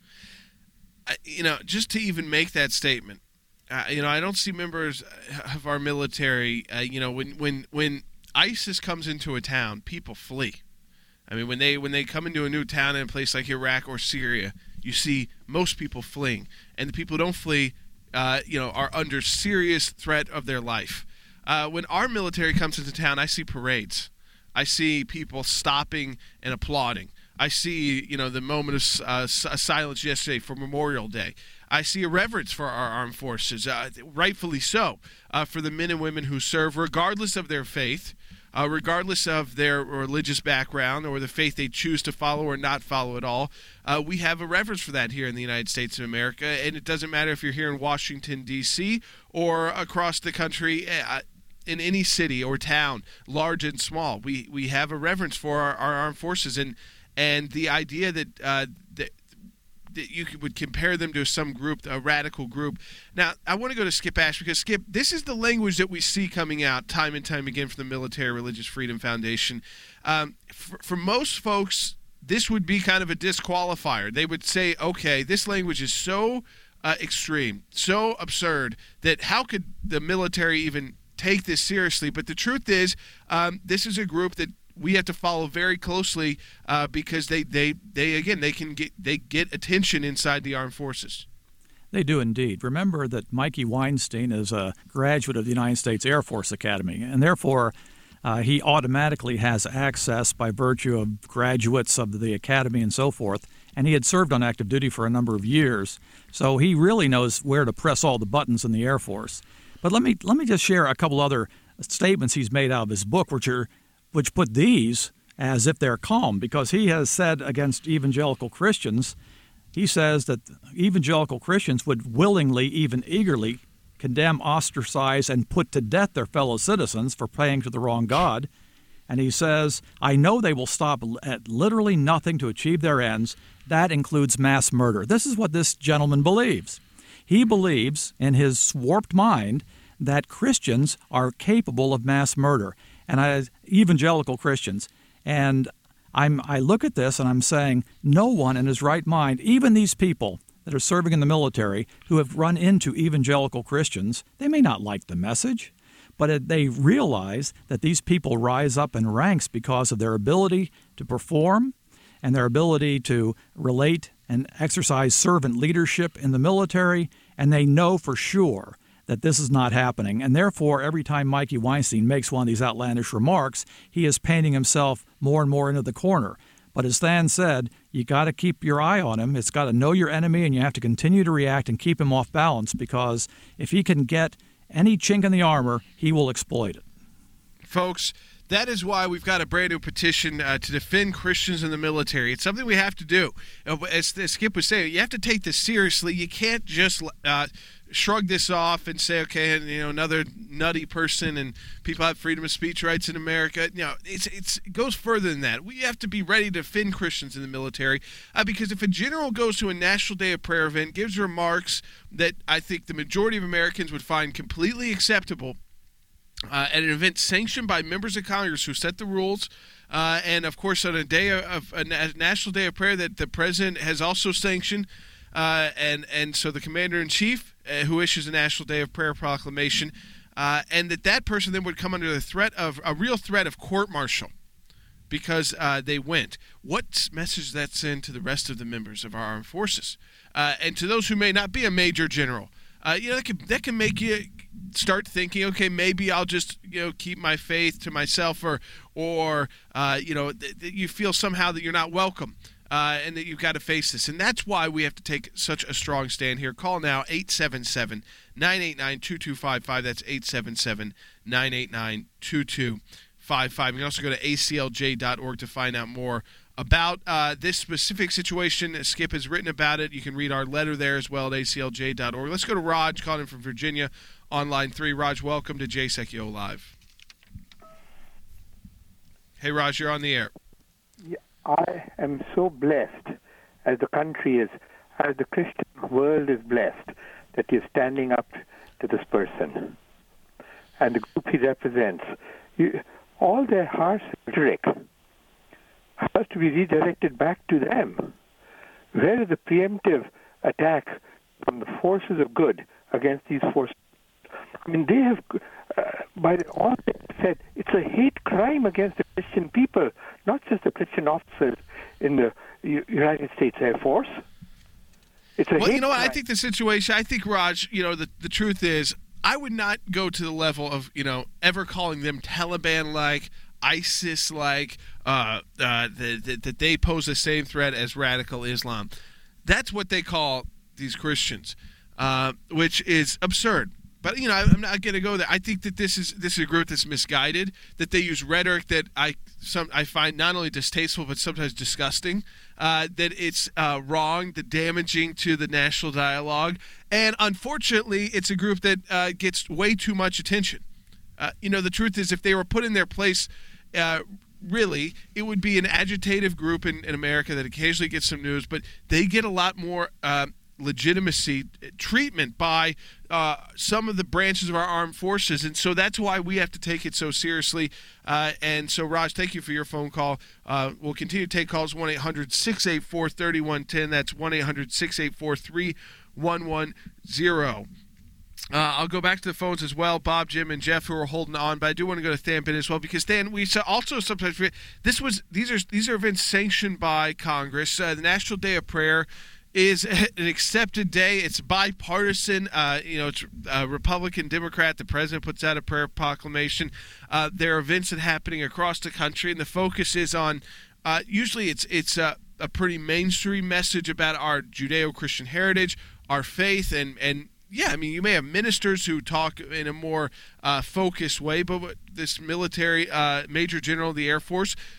Uh, you know, just to even make that statement, uh, you know, I don't see members of our military, uh, you know, when, when, when ISIS comes into a town, people flee. I mean, when they when they come into a new town in a place like Iraq or Syria, you see most people fleeing, and the people who don't flee, uh, you know, are under serious threat of their life. Uh, when our military comes into town, I see parades. I see people stopping and applauding. I see, you know, the moment of uh, silence yesterday for Memorial Day. I see a reverence for our armed forces, uh, rightfully so, uh, for the men and women who serve, regardless of their faith, uh, regardless of their religious background or the faith they choose to follow or not follow at all. Uh, we have a reverence for that here in the United States of America, and it doesn't matter if you're here in Washington, D C or across the country, uh, in any city or town, large and small. We we have a reverence for our, our armed forces, and and the idea that uh, that, that you would compare them to some group, a radical group. Now, I want to go to Skip Ash because, Skip, this is the language that we see coming out time and time again from the Military Religious Freedom Foundation. Um, for, for most folks, this would be kind of a disqualifier. They would say, okay, this language is so uh, extreme, so absurd, that how could the military even take this seriously? But the truth is, um, this is a group that we have to follow very closely uh, because they, they, they again they can get they get attention inside the armed forces. They do indeed. Remember that Mikey Weinstein is a graduate of the United States Air Force Academy, and therefore uh, he automatically has access by virtue of graduates of the academy and so forth. And he had served on active duty for a number of years, so he really knows where to press all the buttons in the Air Force. But let me let me just share a couple other statements he's made out of his book, which are which put these as if they're calm, because he has said against evangelical Christians, he says that evangelical Christians would willingly, even eagerly, condemn, ostracize, and put to death their fellow citizens for praying to the wrong God. And he says, I know they will stop at literally nothing to achieve their ends. That includes mass murder. This is what this gentleman believes. He believes, in his warped mind, that Christians are capable of mass murder, and I, evangelical Christians. And I'm, I look at this and I'm saying, no one in his right mind, even these people that are serving in the military who have run into evangelical Christians, they may not like the message, but they realize that these people rise up in ranks because of their ability to perform and their ability to relate and exercise servant leadership in the military, and they know for sure that this is not happening. And therefore, every time Mikey Weinstein makes one of these outlandish remarks, he is painting himself more and more into the corner. But as Stan said, you got to keep your eye on him. It's got to know your enemy, and you have to continue to react and keep him off balance, because if he can get any chink in the armor, he will exploit it. Folks, that is why we've got a brand new petition uh, to defend Christians in the military. It's something we have to do. As Skip was saying, you have to take this seriously. You can't just uh, shrug this off and say, okay, you know, another nutty person and people have freedom of speech rights in America. You know, it's, it's, it goes further than that. We have to be ready to defend Christians in the military uh, because if a general goes to a National Day of Prayer event, gives remarks that I think the majority of Americans would find completely acceptable, Uh, at an event sanctioned by members of Congress who set the rules, uh, and of course on a day of, of a National Day of Prayer that the president has also sanctioned, uh, and and so the commander-in-chief uh, who issues a National Day of Prayer proclamation, uh, and that that person then would come under the threat of a real threat of court-martial because uh, they went. What message that send to the rest of the members of our armed forces, uh, and to those who may not be a major general? Uh, you know, that can that can make you start thinking, okay, maybe I'll just, you know, keep my faith to myself, or, or uh, you know, th- th- you feel somehow that you're not welcome, uh, and that you've got to face this. And that's why we have to take such a strong stand here. Call now, eight seven seven, nine eight nine, two two five five. That's eight seven seven, nine eight nine, two two five five. You can also go to A C L J dot org to find out more about uh, this specific situation. Skip has written about it. You can read our letter there as well at A C L J dot org. Let's go to Raj, calling from Virginia on line three. Raj, welcome to J S E C O Live. Hey, Raj, you're on the air. Yeah, I am so blessed, as the country is, as the Christian world is blessed, that you're standing up to this person and the group he represents. You, all their harsh rhetoric has to be redirected back to them. Where is the preemptive attack from the forces of good against these forces? I mean, they have, uh, by all they said, it's a hate crime against the Christian people, not just the Christian officers in the U- United States Air Force. It's a well, hate you know what? crime. I think the situation, I think, Raj, you know, the, the truth is, I would not go to the level of, you know, ever calling them Taliban-like, ISIS-like, uh, uh, that, that, that they pose the same threat as radical Islam. That's what they call these Christians, uh, which is absurd. But, you know, I'm not going to go there. I think that this is this is a group that's misguided, that they use rhetoric that I some I find not only distasteful but sometimes disgusting, uh, that it's uh, wrong, that damaging to the national dialogue. And unfortunately, it's a group that uh, gets way too much attention. Uh, you know, the truth is, if they were put in their place, uh, really, it would be an agitative group in, in America that occasionally gets some news, but they get a lot more uh, legitimacy treatment by uh, some of the branches of our armed forces, and so that's why we have to take it so seriously. Uh, and so, Raj, thank you for your phone call. Uh, we'll continue to take calls, one eight hundred, six eight four, three one one zero. That's one eight hundred, six eight four, three one one zero. Uh, I'll go back to the phones as well, Bob, Jim, and Jeff, who are holding on. But I do want to go to Stan Bennett as well, because Stan, we also sometimes forget, this was these are these are events sanctioned by Congress. Uh, the National Day of Prayer is an accepted day. It's bipartisan. Uh, you know, it's uh, Republican, Democrat. The president puts out a prayer proclamation. Uh, there are events that are happening across the country, and the focus is on. Uh, usually, it's it's uh, a pretty mainstream message about our Judeo-Christian heritage, our faith, and and. Yeah, I mean, you may have ministers who talk in a more uh, focused way, but this military uh, major general of the Air Force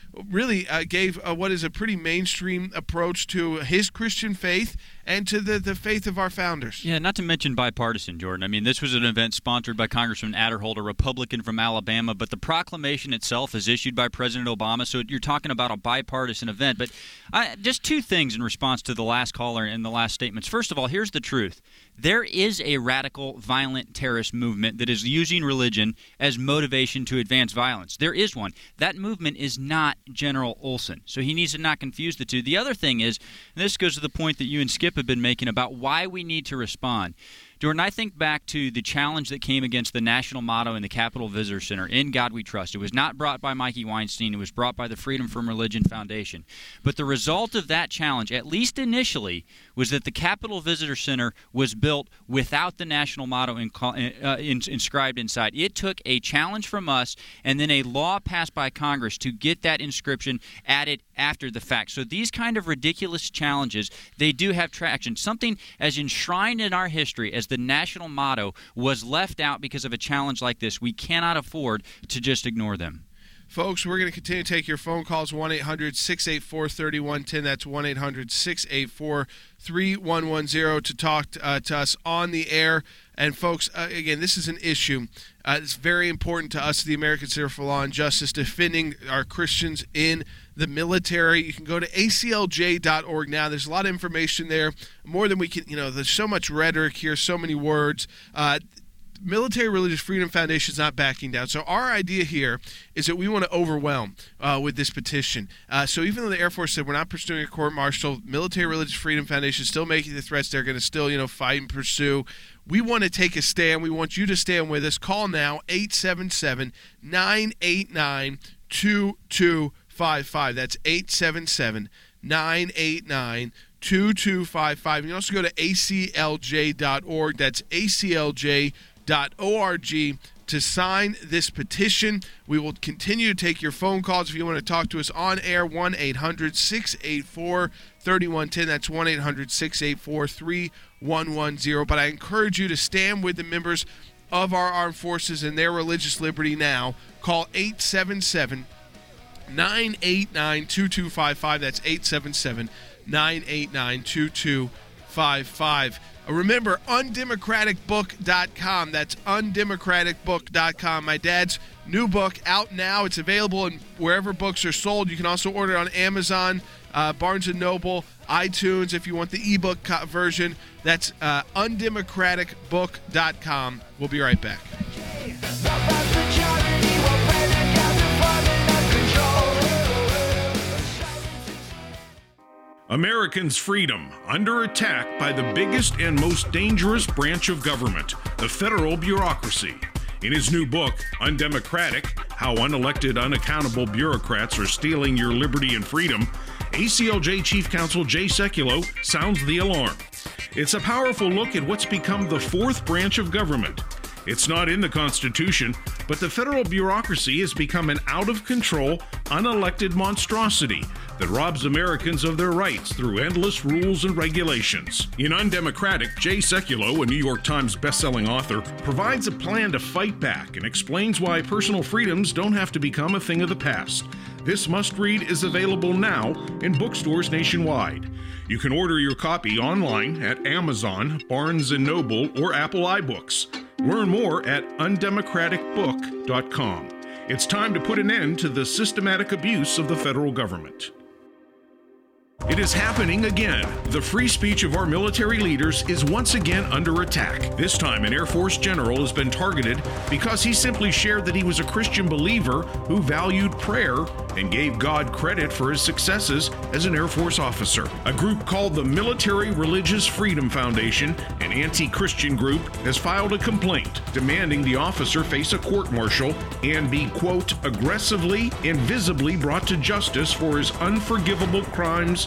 really uh, gave uh, what is a pretty mainstream approach to his Christian faith and to the, the faith of our founders. Yeah, not to mention bipartisan, Jordan. I mean, this was an event sponsored by Congressman Adderholt, a Republican from Alabama, but the proclamation itself is issued by President Obama, so you're talking about a bipartisan event. But I, just two things in response to the last caller and the last statements. First of all, here's the truth. There is a radical, violent terrorist movement that is using religion as motivation to advance violence. There is one. That movement is not General Olson, so he needs to not confuse the two. The other thing is, and this goes to the point that you and Skip have been making about why we need to respond. Jordan, I think back to the challenge that came against the national motto in the Capitol Visitor Center, "In God We Trust." It was not brought by Mikey Weinstein. It was brought by the Freedom from Religion Foundation. But the result of that challenge, at least initially, was that the Capitol Visitor Center was built without the national motto in, uh, in, inscribed inside. It took a challenge from us and then a law passed by Congress to get that inscription added after the fact. So these kind of ridiculous challenges, they do have traction. Something as enshrined in our history as the national motto was left out because of a challenge like this. We cannot afford to just ignore them. Folks, we're going to continue to take your phone calls, one eight hundred six eight four three one one zero. That's one eight hundred six eight four three one one zero to talk to, uh, to us on the air. And, folks, uh, again, this is an issue. Uh, it's very important to us, the American Center for Law and Justice, defending our Christians in the military. You can go to A C L J dot org now. There's a lot of information there, more than we can, you know, there's so much rhetoric here, so many words. Uh, Military Religious Freedom Foundation is not backing down. So our idea here is that we want to overwhelm uh, with this petition. Uh, so even though the Air Force said we're not pursuing a court-martial, Military Religious Freedom Foundation is still making the threats. They're going to still, you know, fight and pursue. We want to take a stand. We want you to stand with us. Call now, eight seven seven, nine eight nine, two two five five. That's eight seven seven, nine eight nine, two two five five. You can also go to A C L J dot org. That's A C L J dot org to sign this petition. We will continue to take your phone calls if you want to talk to us on air, one eight hundred six eight four three one one zero. That's one eight hundred six eight four three one one zero. But I encourage you to stand with the members of our armed forces and their religious liberty now. Call eight seven seven, nine eight nine, two two five five. That's eight seven seven, nine eight nine, two two five five. Remember, undemocratic book dot com. That's undemocratic book dot com. My dad's new book out now. It's available in wherever books are sold. You can also order it on Amazon, uh, Barnes and Noble, iTunes if you want the ebook co- version. That's uh, undemocratic book dot com. We'll be right back. Americans' freedom under attack by the biggest and most dangerous branch of government, the federal bureaucracy. In his new book, Undemocratic: How Unelected, Unaccountable Bureaucrats Are Stealing Your Liberty and Freedom, A C L J Chief Counsel Jay Sekulow sounds the alarm. It's a powerful look at what's become the fourth branch of government. It's not in the Constitution, but the federal bureaucracy has become an out-of-control, unelected monstrosity that robs Americans of their rights through endless rules and regulations. In Undemocratic, Jay Sekulow, a New York Times bestselling author, provides a plan to fight back and explains why personal freedoms don't have to become a thing of the past. This must-read is available now in bookstores nationwide. You can order your copy online at Amazon, Barnes and Noble, or Apple iBooks. Learn more at undemocratic book dot com. It's time to put an end to the systematic abuse of the federal government. It is happening again. The free speech of our military leaders is once again under attack. This time, an Air Force general has been targeted because he simply shared that he was a Christian believer who valued prayer and gave God credit for his successes as an Air Force officer. A group called the Military Religious Freedom Foundation, an anti-Christian group, has filed a complaint demanding the officer face a court-martial and be, quote, aggressively and visibly brought to justice for his unforgivable crimes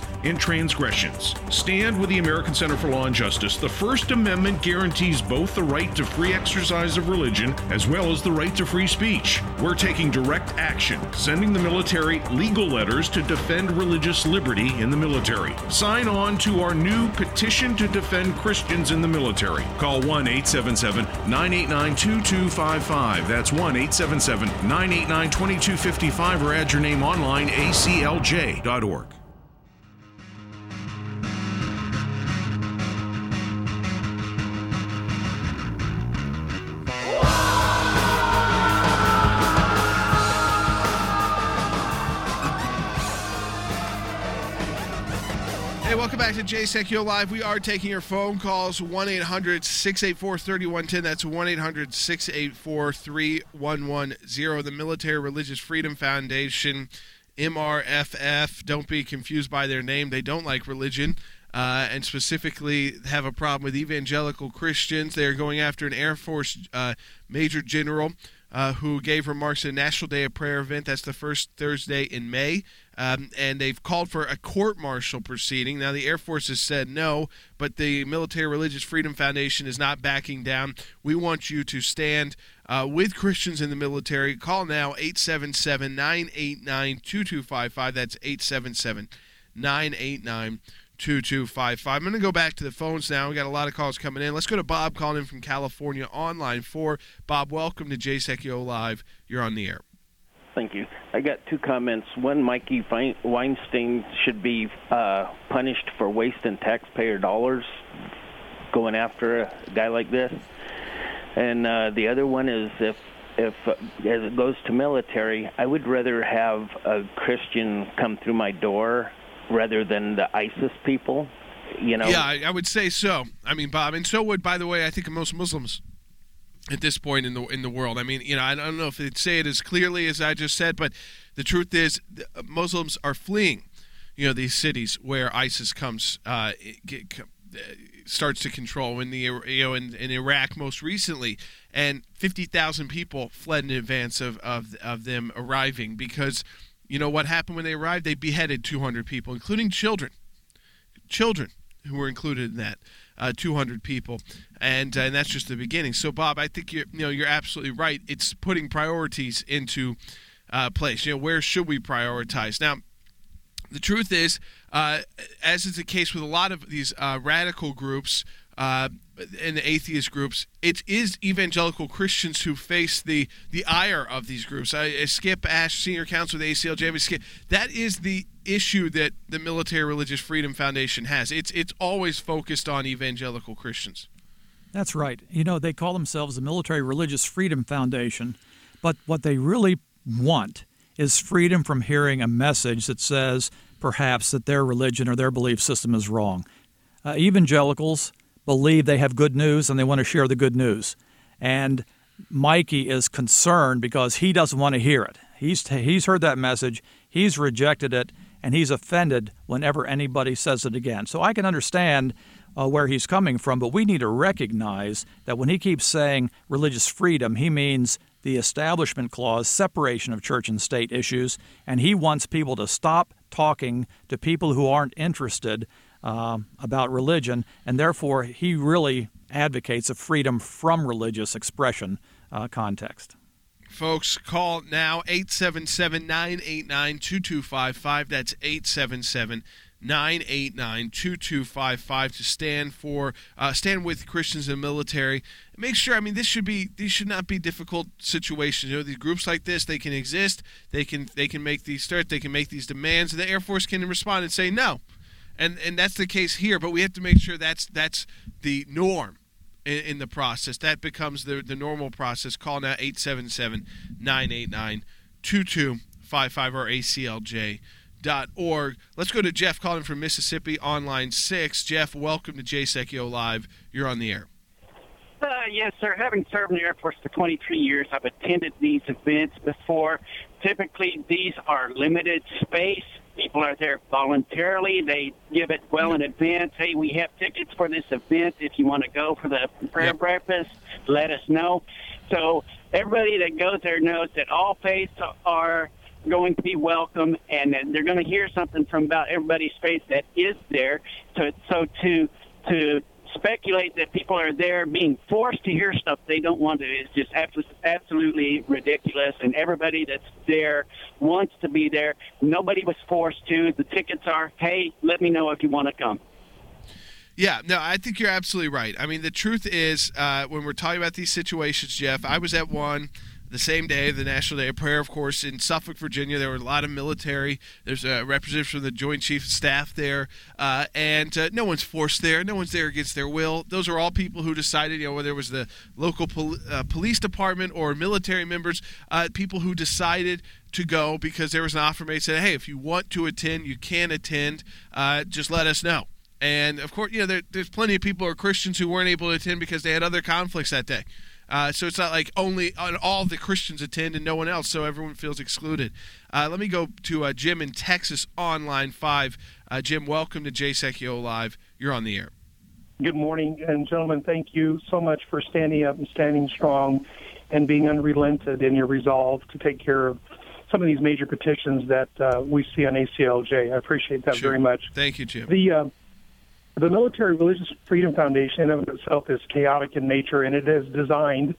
and transgressions. Stand with the American Center for Law and Justice. The First Amendment guarantees both the right to free exercise of religion as well as the right to free speech. We're taking direct action, sending the military legal letters to defend religious liberty in the military. Sign on to our new petition to defend Christians in the military. Call one eight seven seven, nine eight nine, two two five five. That's one eight seven seven, nine eight nine, two two five five, or add your name online, A C L J dot org. Hey, welcome back to Jay Sekulow Live. We are taking your phone calls, one eight hundred, six eight four, three one one zero. That's one eight hundred, six eight four, three one one zero. The Military Religious Freedom Foundation, M R F F. Don't be confused by their name. They don't like religion, uh, and specifically have a problem with evangelical Christians. They are going after an Air Force uh, Major General uh, who gave remarks at a National Day of Prayer event. That's the first Thursday in May. Um, and they've called for a court-martial proceeding. Now, the Air Force has said no, but the Military Religious Freedom Foundation is not backing down. We want you to stand uh, with Christians in the military. Call now, eight seven seven, nine eight nine, two two five five. That's eight seven seven, nine eight nine, two two five five. I'm going to go back to the phones now. We got a lot of calls coming in. Let's go to Bob calling in from California on line four. Bob, welcome to Jay Sekulow Live. You're on the air. Thank you. I got two comments. One, Mikey Weinstein should be uh, punished for wasting taxpayer dollars going after a guy like this. And uh, the other one is if, if uh, as it goes to military, I would rather have a Christian come through my door rather than the ISIS people. You know? Yeah, I, I would say so. I mean, Bob, and so would, by the way, I think most Muslims at this point in the in the world. I mean, you know, I don't know if they'd say it as clearly as I just said, but the truth is Muslims are fleeing, you know, these cities where ISIS comes, uh, get, starts to control. In the you know in, in Iraq most recently, and fifty thousand people fled in advance of, of of them arriving because, you know, what happened when they arrived? They beheaded two hundred people, including children, children who were included in that. Uh, two hundred people, and uh, and that's just the beginning. So, Bob, I think you're you know you're absolutely right. It's putting priorities into uh, place. You know, where should we prioritize? Now, the truth is, uh, as is the case with a lot of these uh, radical groups uh, and the atheist groups, it is evangelical Christians who face the the ire of these groups. Uh, Skip Ash, senior counsel of the A C L J, Skip, that is the issue that the Military Religious Freedom Foundation has. It's it's always focused on evangelical Christians. That's right. You know, they call themselves the Military Religious Freedom Foundation, but what they really want is freedom from hearing a message that says perhaps that their religion or their belief system is wrong. Uh, evangelicals believe they have good news and they want to share the good news. And Mikey is concerned because he doesn't want to hear it. He's he's heard that message, he's rejected it, and he's offended whenever anybody says it again. So I can understand uh, where he's coming from, but we need to recognize that when he keeps saying religious freedom, he means the Establishment Clause, separation of church and state issues, and he wants people to stop talking to people who aren't interested uh, about religion, and therefore he really advocates a freedom from religious expression uh, context. Folks, call now, eight seven seven, nine eight nine, two two five five. That's eight seven seven, nine eight nine, two two five five to stand for, uh, stand with Christians in the military. Make sure, I mean, this should be, these should not be difficult situations. You know, these groups like this, they can exist, they can, they can make these threats, they can make these demands, and the Air Force can respond and say no. And and that's the case here, but we have to make sure that's that's the norm in, in the process. That becomes the, the normal process. Call now, eight seven seven, nine eight nine, two two five five or A C L J dot org. Let's go to Jeff calling from Mississippi on line six. Jeff, welcome to Jay Sekulow Live. You're on the air. Uh, yes, sir. Having served in the Air Force for twenty-three years, I've attended these events before. Typically, these are limited space. People are there voluntarily. They give it well in advance. Hey, we have tickets for this event. If you want to go for the prayer yep. breakfast, let us know. So everybody that goes there knows that all faiths are going to be welcome, and they're going to hear something from about everybody's faith that is there. So, so to to speculate that people are there being forced to hear stuff they don't want to is just absolutely ridiculous. And everybody that's there wants to be there. Nobody was forced to. The tickets are, hey, let me know if you want to come. Yeah, no, I think you're absolutely right. I mean, the truth is, uh, when we're talking about these situations, Jeff, I was at one the same day, the National Day of Prayer, of course, in Suffolk, Virginia. There were a lot of military. There's a representative from the Joint Chiefs of Staff there, uh, and uh, no one's forced there. No one's there against their will. Those are all people who decided, you know, whether it was the local pol- uh, police department or military members, uh, people who decided to go because there was an offer made, said, hey, if you want to attend, you can attend. Uh, just let us know. And, of course, you know, there, there's plenty of people who are Christians who weren't able to attend because they had other conflicts that day. Uh, so it's not like only uh, all the Christians attend and no one else, so everyone feels excluded. Uh, let me go to uh, Jim in Texas on line five. Uh, Jim, welcome to Jay Secchio Live. You're on the air. Good morning, and gentlemen, thank you so much for standing up and standing strong and being unrelented in your resolve to take care of some of these major petitions that uh, we see on A C L J. I appreciate that Sure. very much. Thank you, Jim. The uh, The Military Religious Freedom Foundation in and of itself is chaotic in nature, and it is designed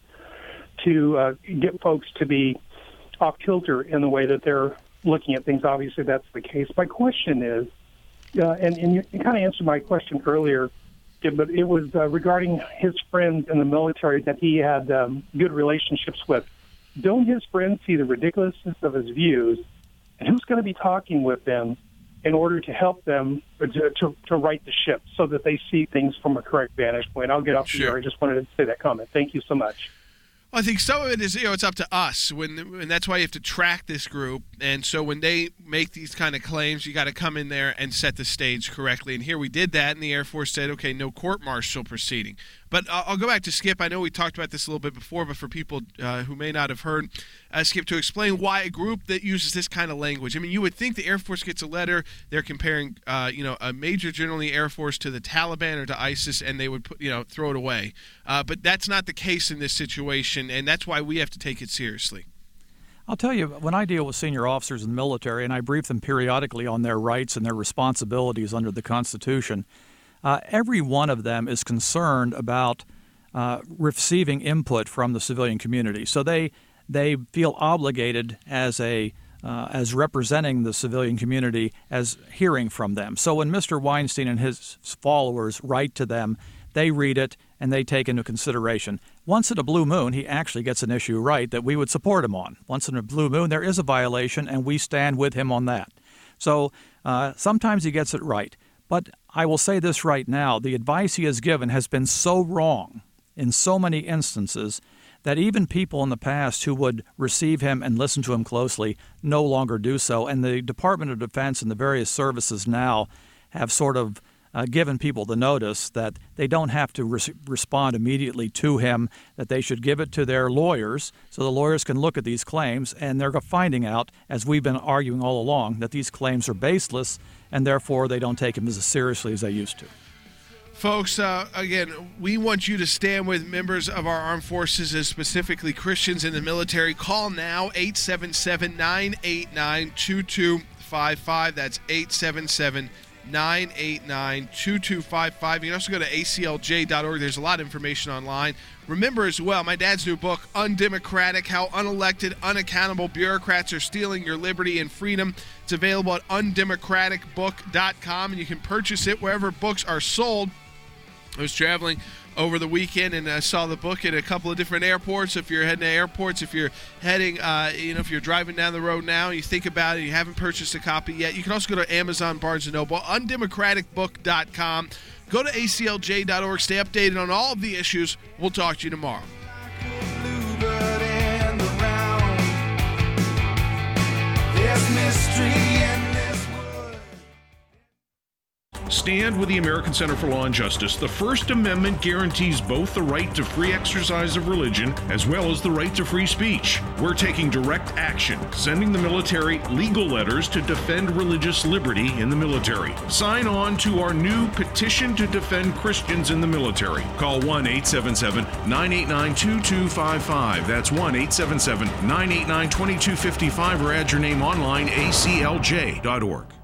to uh, get folks to be off kilter in the way that they're looking at things. Obviously, that's the case. My question is, uh, and, and you, you kind of answered my question earlier, Jim, but it was uh, regarding his friends in the military that he had um, good relationships with. Don't his friends see the ridiculousness of his views, and who's going to be talking with them in order to help them to, to, to right the ship so that they see things from a correct vantage point? I'll get off Sure. here. I just wanted to say that comment. Thank you so much. Well, I think some of it is, you know, it's up to us, when, and that's why you have to track this group. And so when they make these kind of claims, you got to come in there and set the stage correctly. And here we did that, and the Air Force said, okay, no court-martial proceeding. But I'll, I'll go back to Skip. I know we talked about this a little bit before, but for people uh, who may not have heard, uh, Skip, to explain why a group that uses this kind of language. I mean, you would think the Air Force gets a letter, they're comparing, uh, you know, a major general in the Air Force to the Taliban or to ISIS, and they would, put, you know, throw it away. Uh, but that's not the case in this situation, and that's why we have to take it seriously. I'll tell you, when I deal with senior officers in the military, and I brief them periodically on their rights and their responsibilities under the Constitution, uh, every one of them is concerned about uh, receiving input from the civilian community. So they they feel obligated as a uh, as representing the civilian community as hearing from them. So when Mister Weinstein and his followers write to them, they read it and they take into consideration. Once in a blue moon, he actually gets an issue right that we would support him on. Once in a blue moon, there is a violation, and we stand with him on that. So uh, sometimes he gets it right. But I will say this right now, the advice he has given has been so wrong in so many instances that even people in the past who would receive him and listen to him closely no longer do so. And the Department of Defense and the various services now have sort of Uh, given people the notice that they don't have to re- respond immediately to him, that they should give it to their lawyers so the lawyers can look at these claims, and they're finding out, as we've been arguing all along, that these claims are baseless, and therefore they don't take him as seriously as they used to. Folks, uh, again, we want you to stand with members of our armed forces, as specifically Christians in the military. Call now, eight seven seven, nine eight nine, two two five five. That's eight seven seven, nine eight nine, two two five five. You can also go to A C L J dot org. There's a lot of information online. Remember as well, my dad's new book, Undemocratic, How Unelected, Unaccountable Bureaucrats Are Stealing Your Liberty and Freedom. It's available at undemocratic book dot com, and you can purchase it wherever books are sold. I was traveling over the weekend and I saw the book at a couple of different airports. If you're heading to airports, if you're heading, uh, you know, if you're driving down the road now, you think about it, you haven't purchased a copy yet, you can also go to Amazon, Barnes and Noble, undemocratic book dot com. Go to A C L J dot org. Stay updated on all of the issues. We'll talk to you tomorrow. There's mystery in this stand with the American Center for Law and Justice. The First Amendment guarantees both the right to free exercise of religion as well as the right to free speech. We're taking direct action, sending the military legal letters to defend religious liberty in the military. Sign on to our new petition to defend Christians in the military. Call one eight seven seven, nine eight nine, two two five five. That's one eight seven seven, nine eight nine, two two five five, or add your name online, A C L J dot org.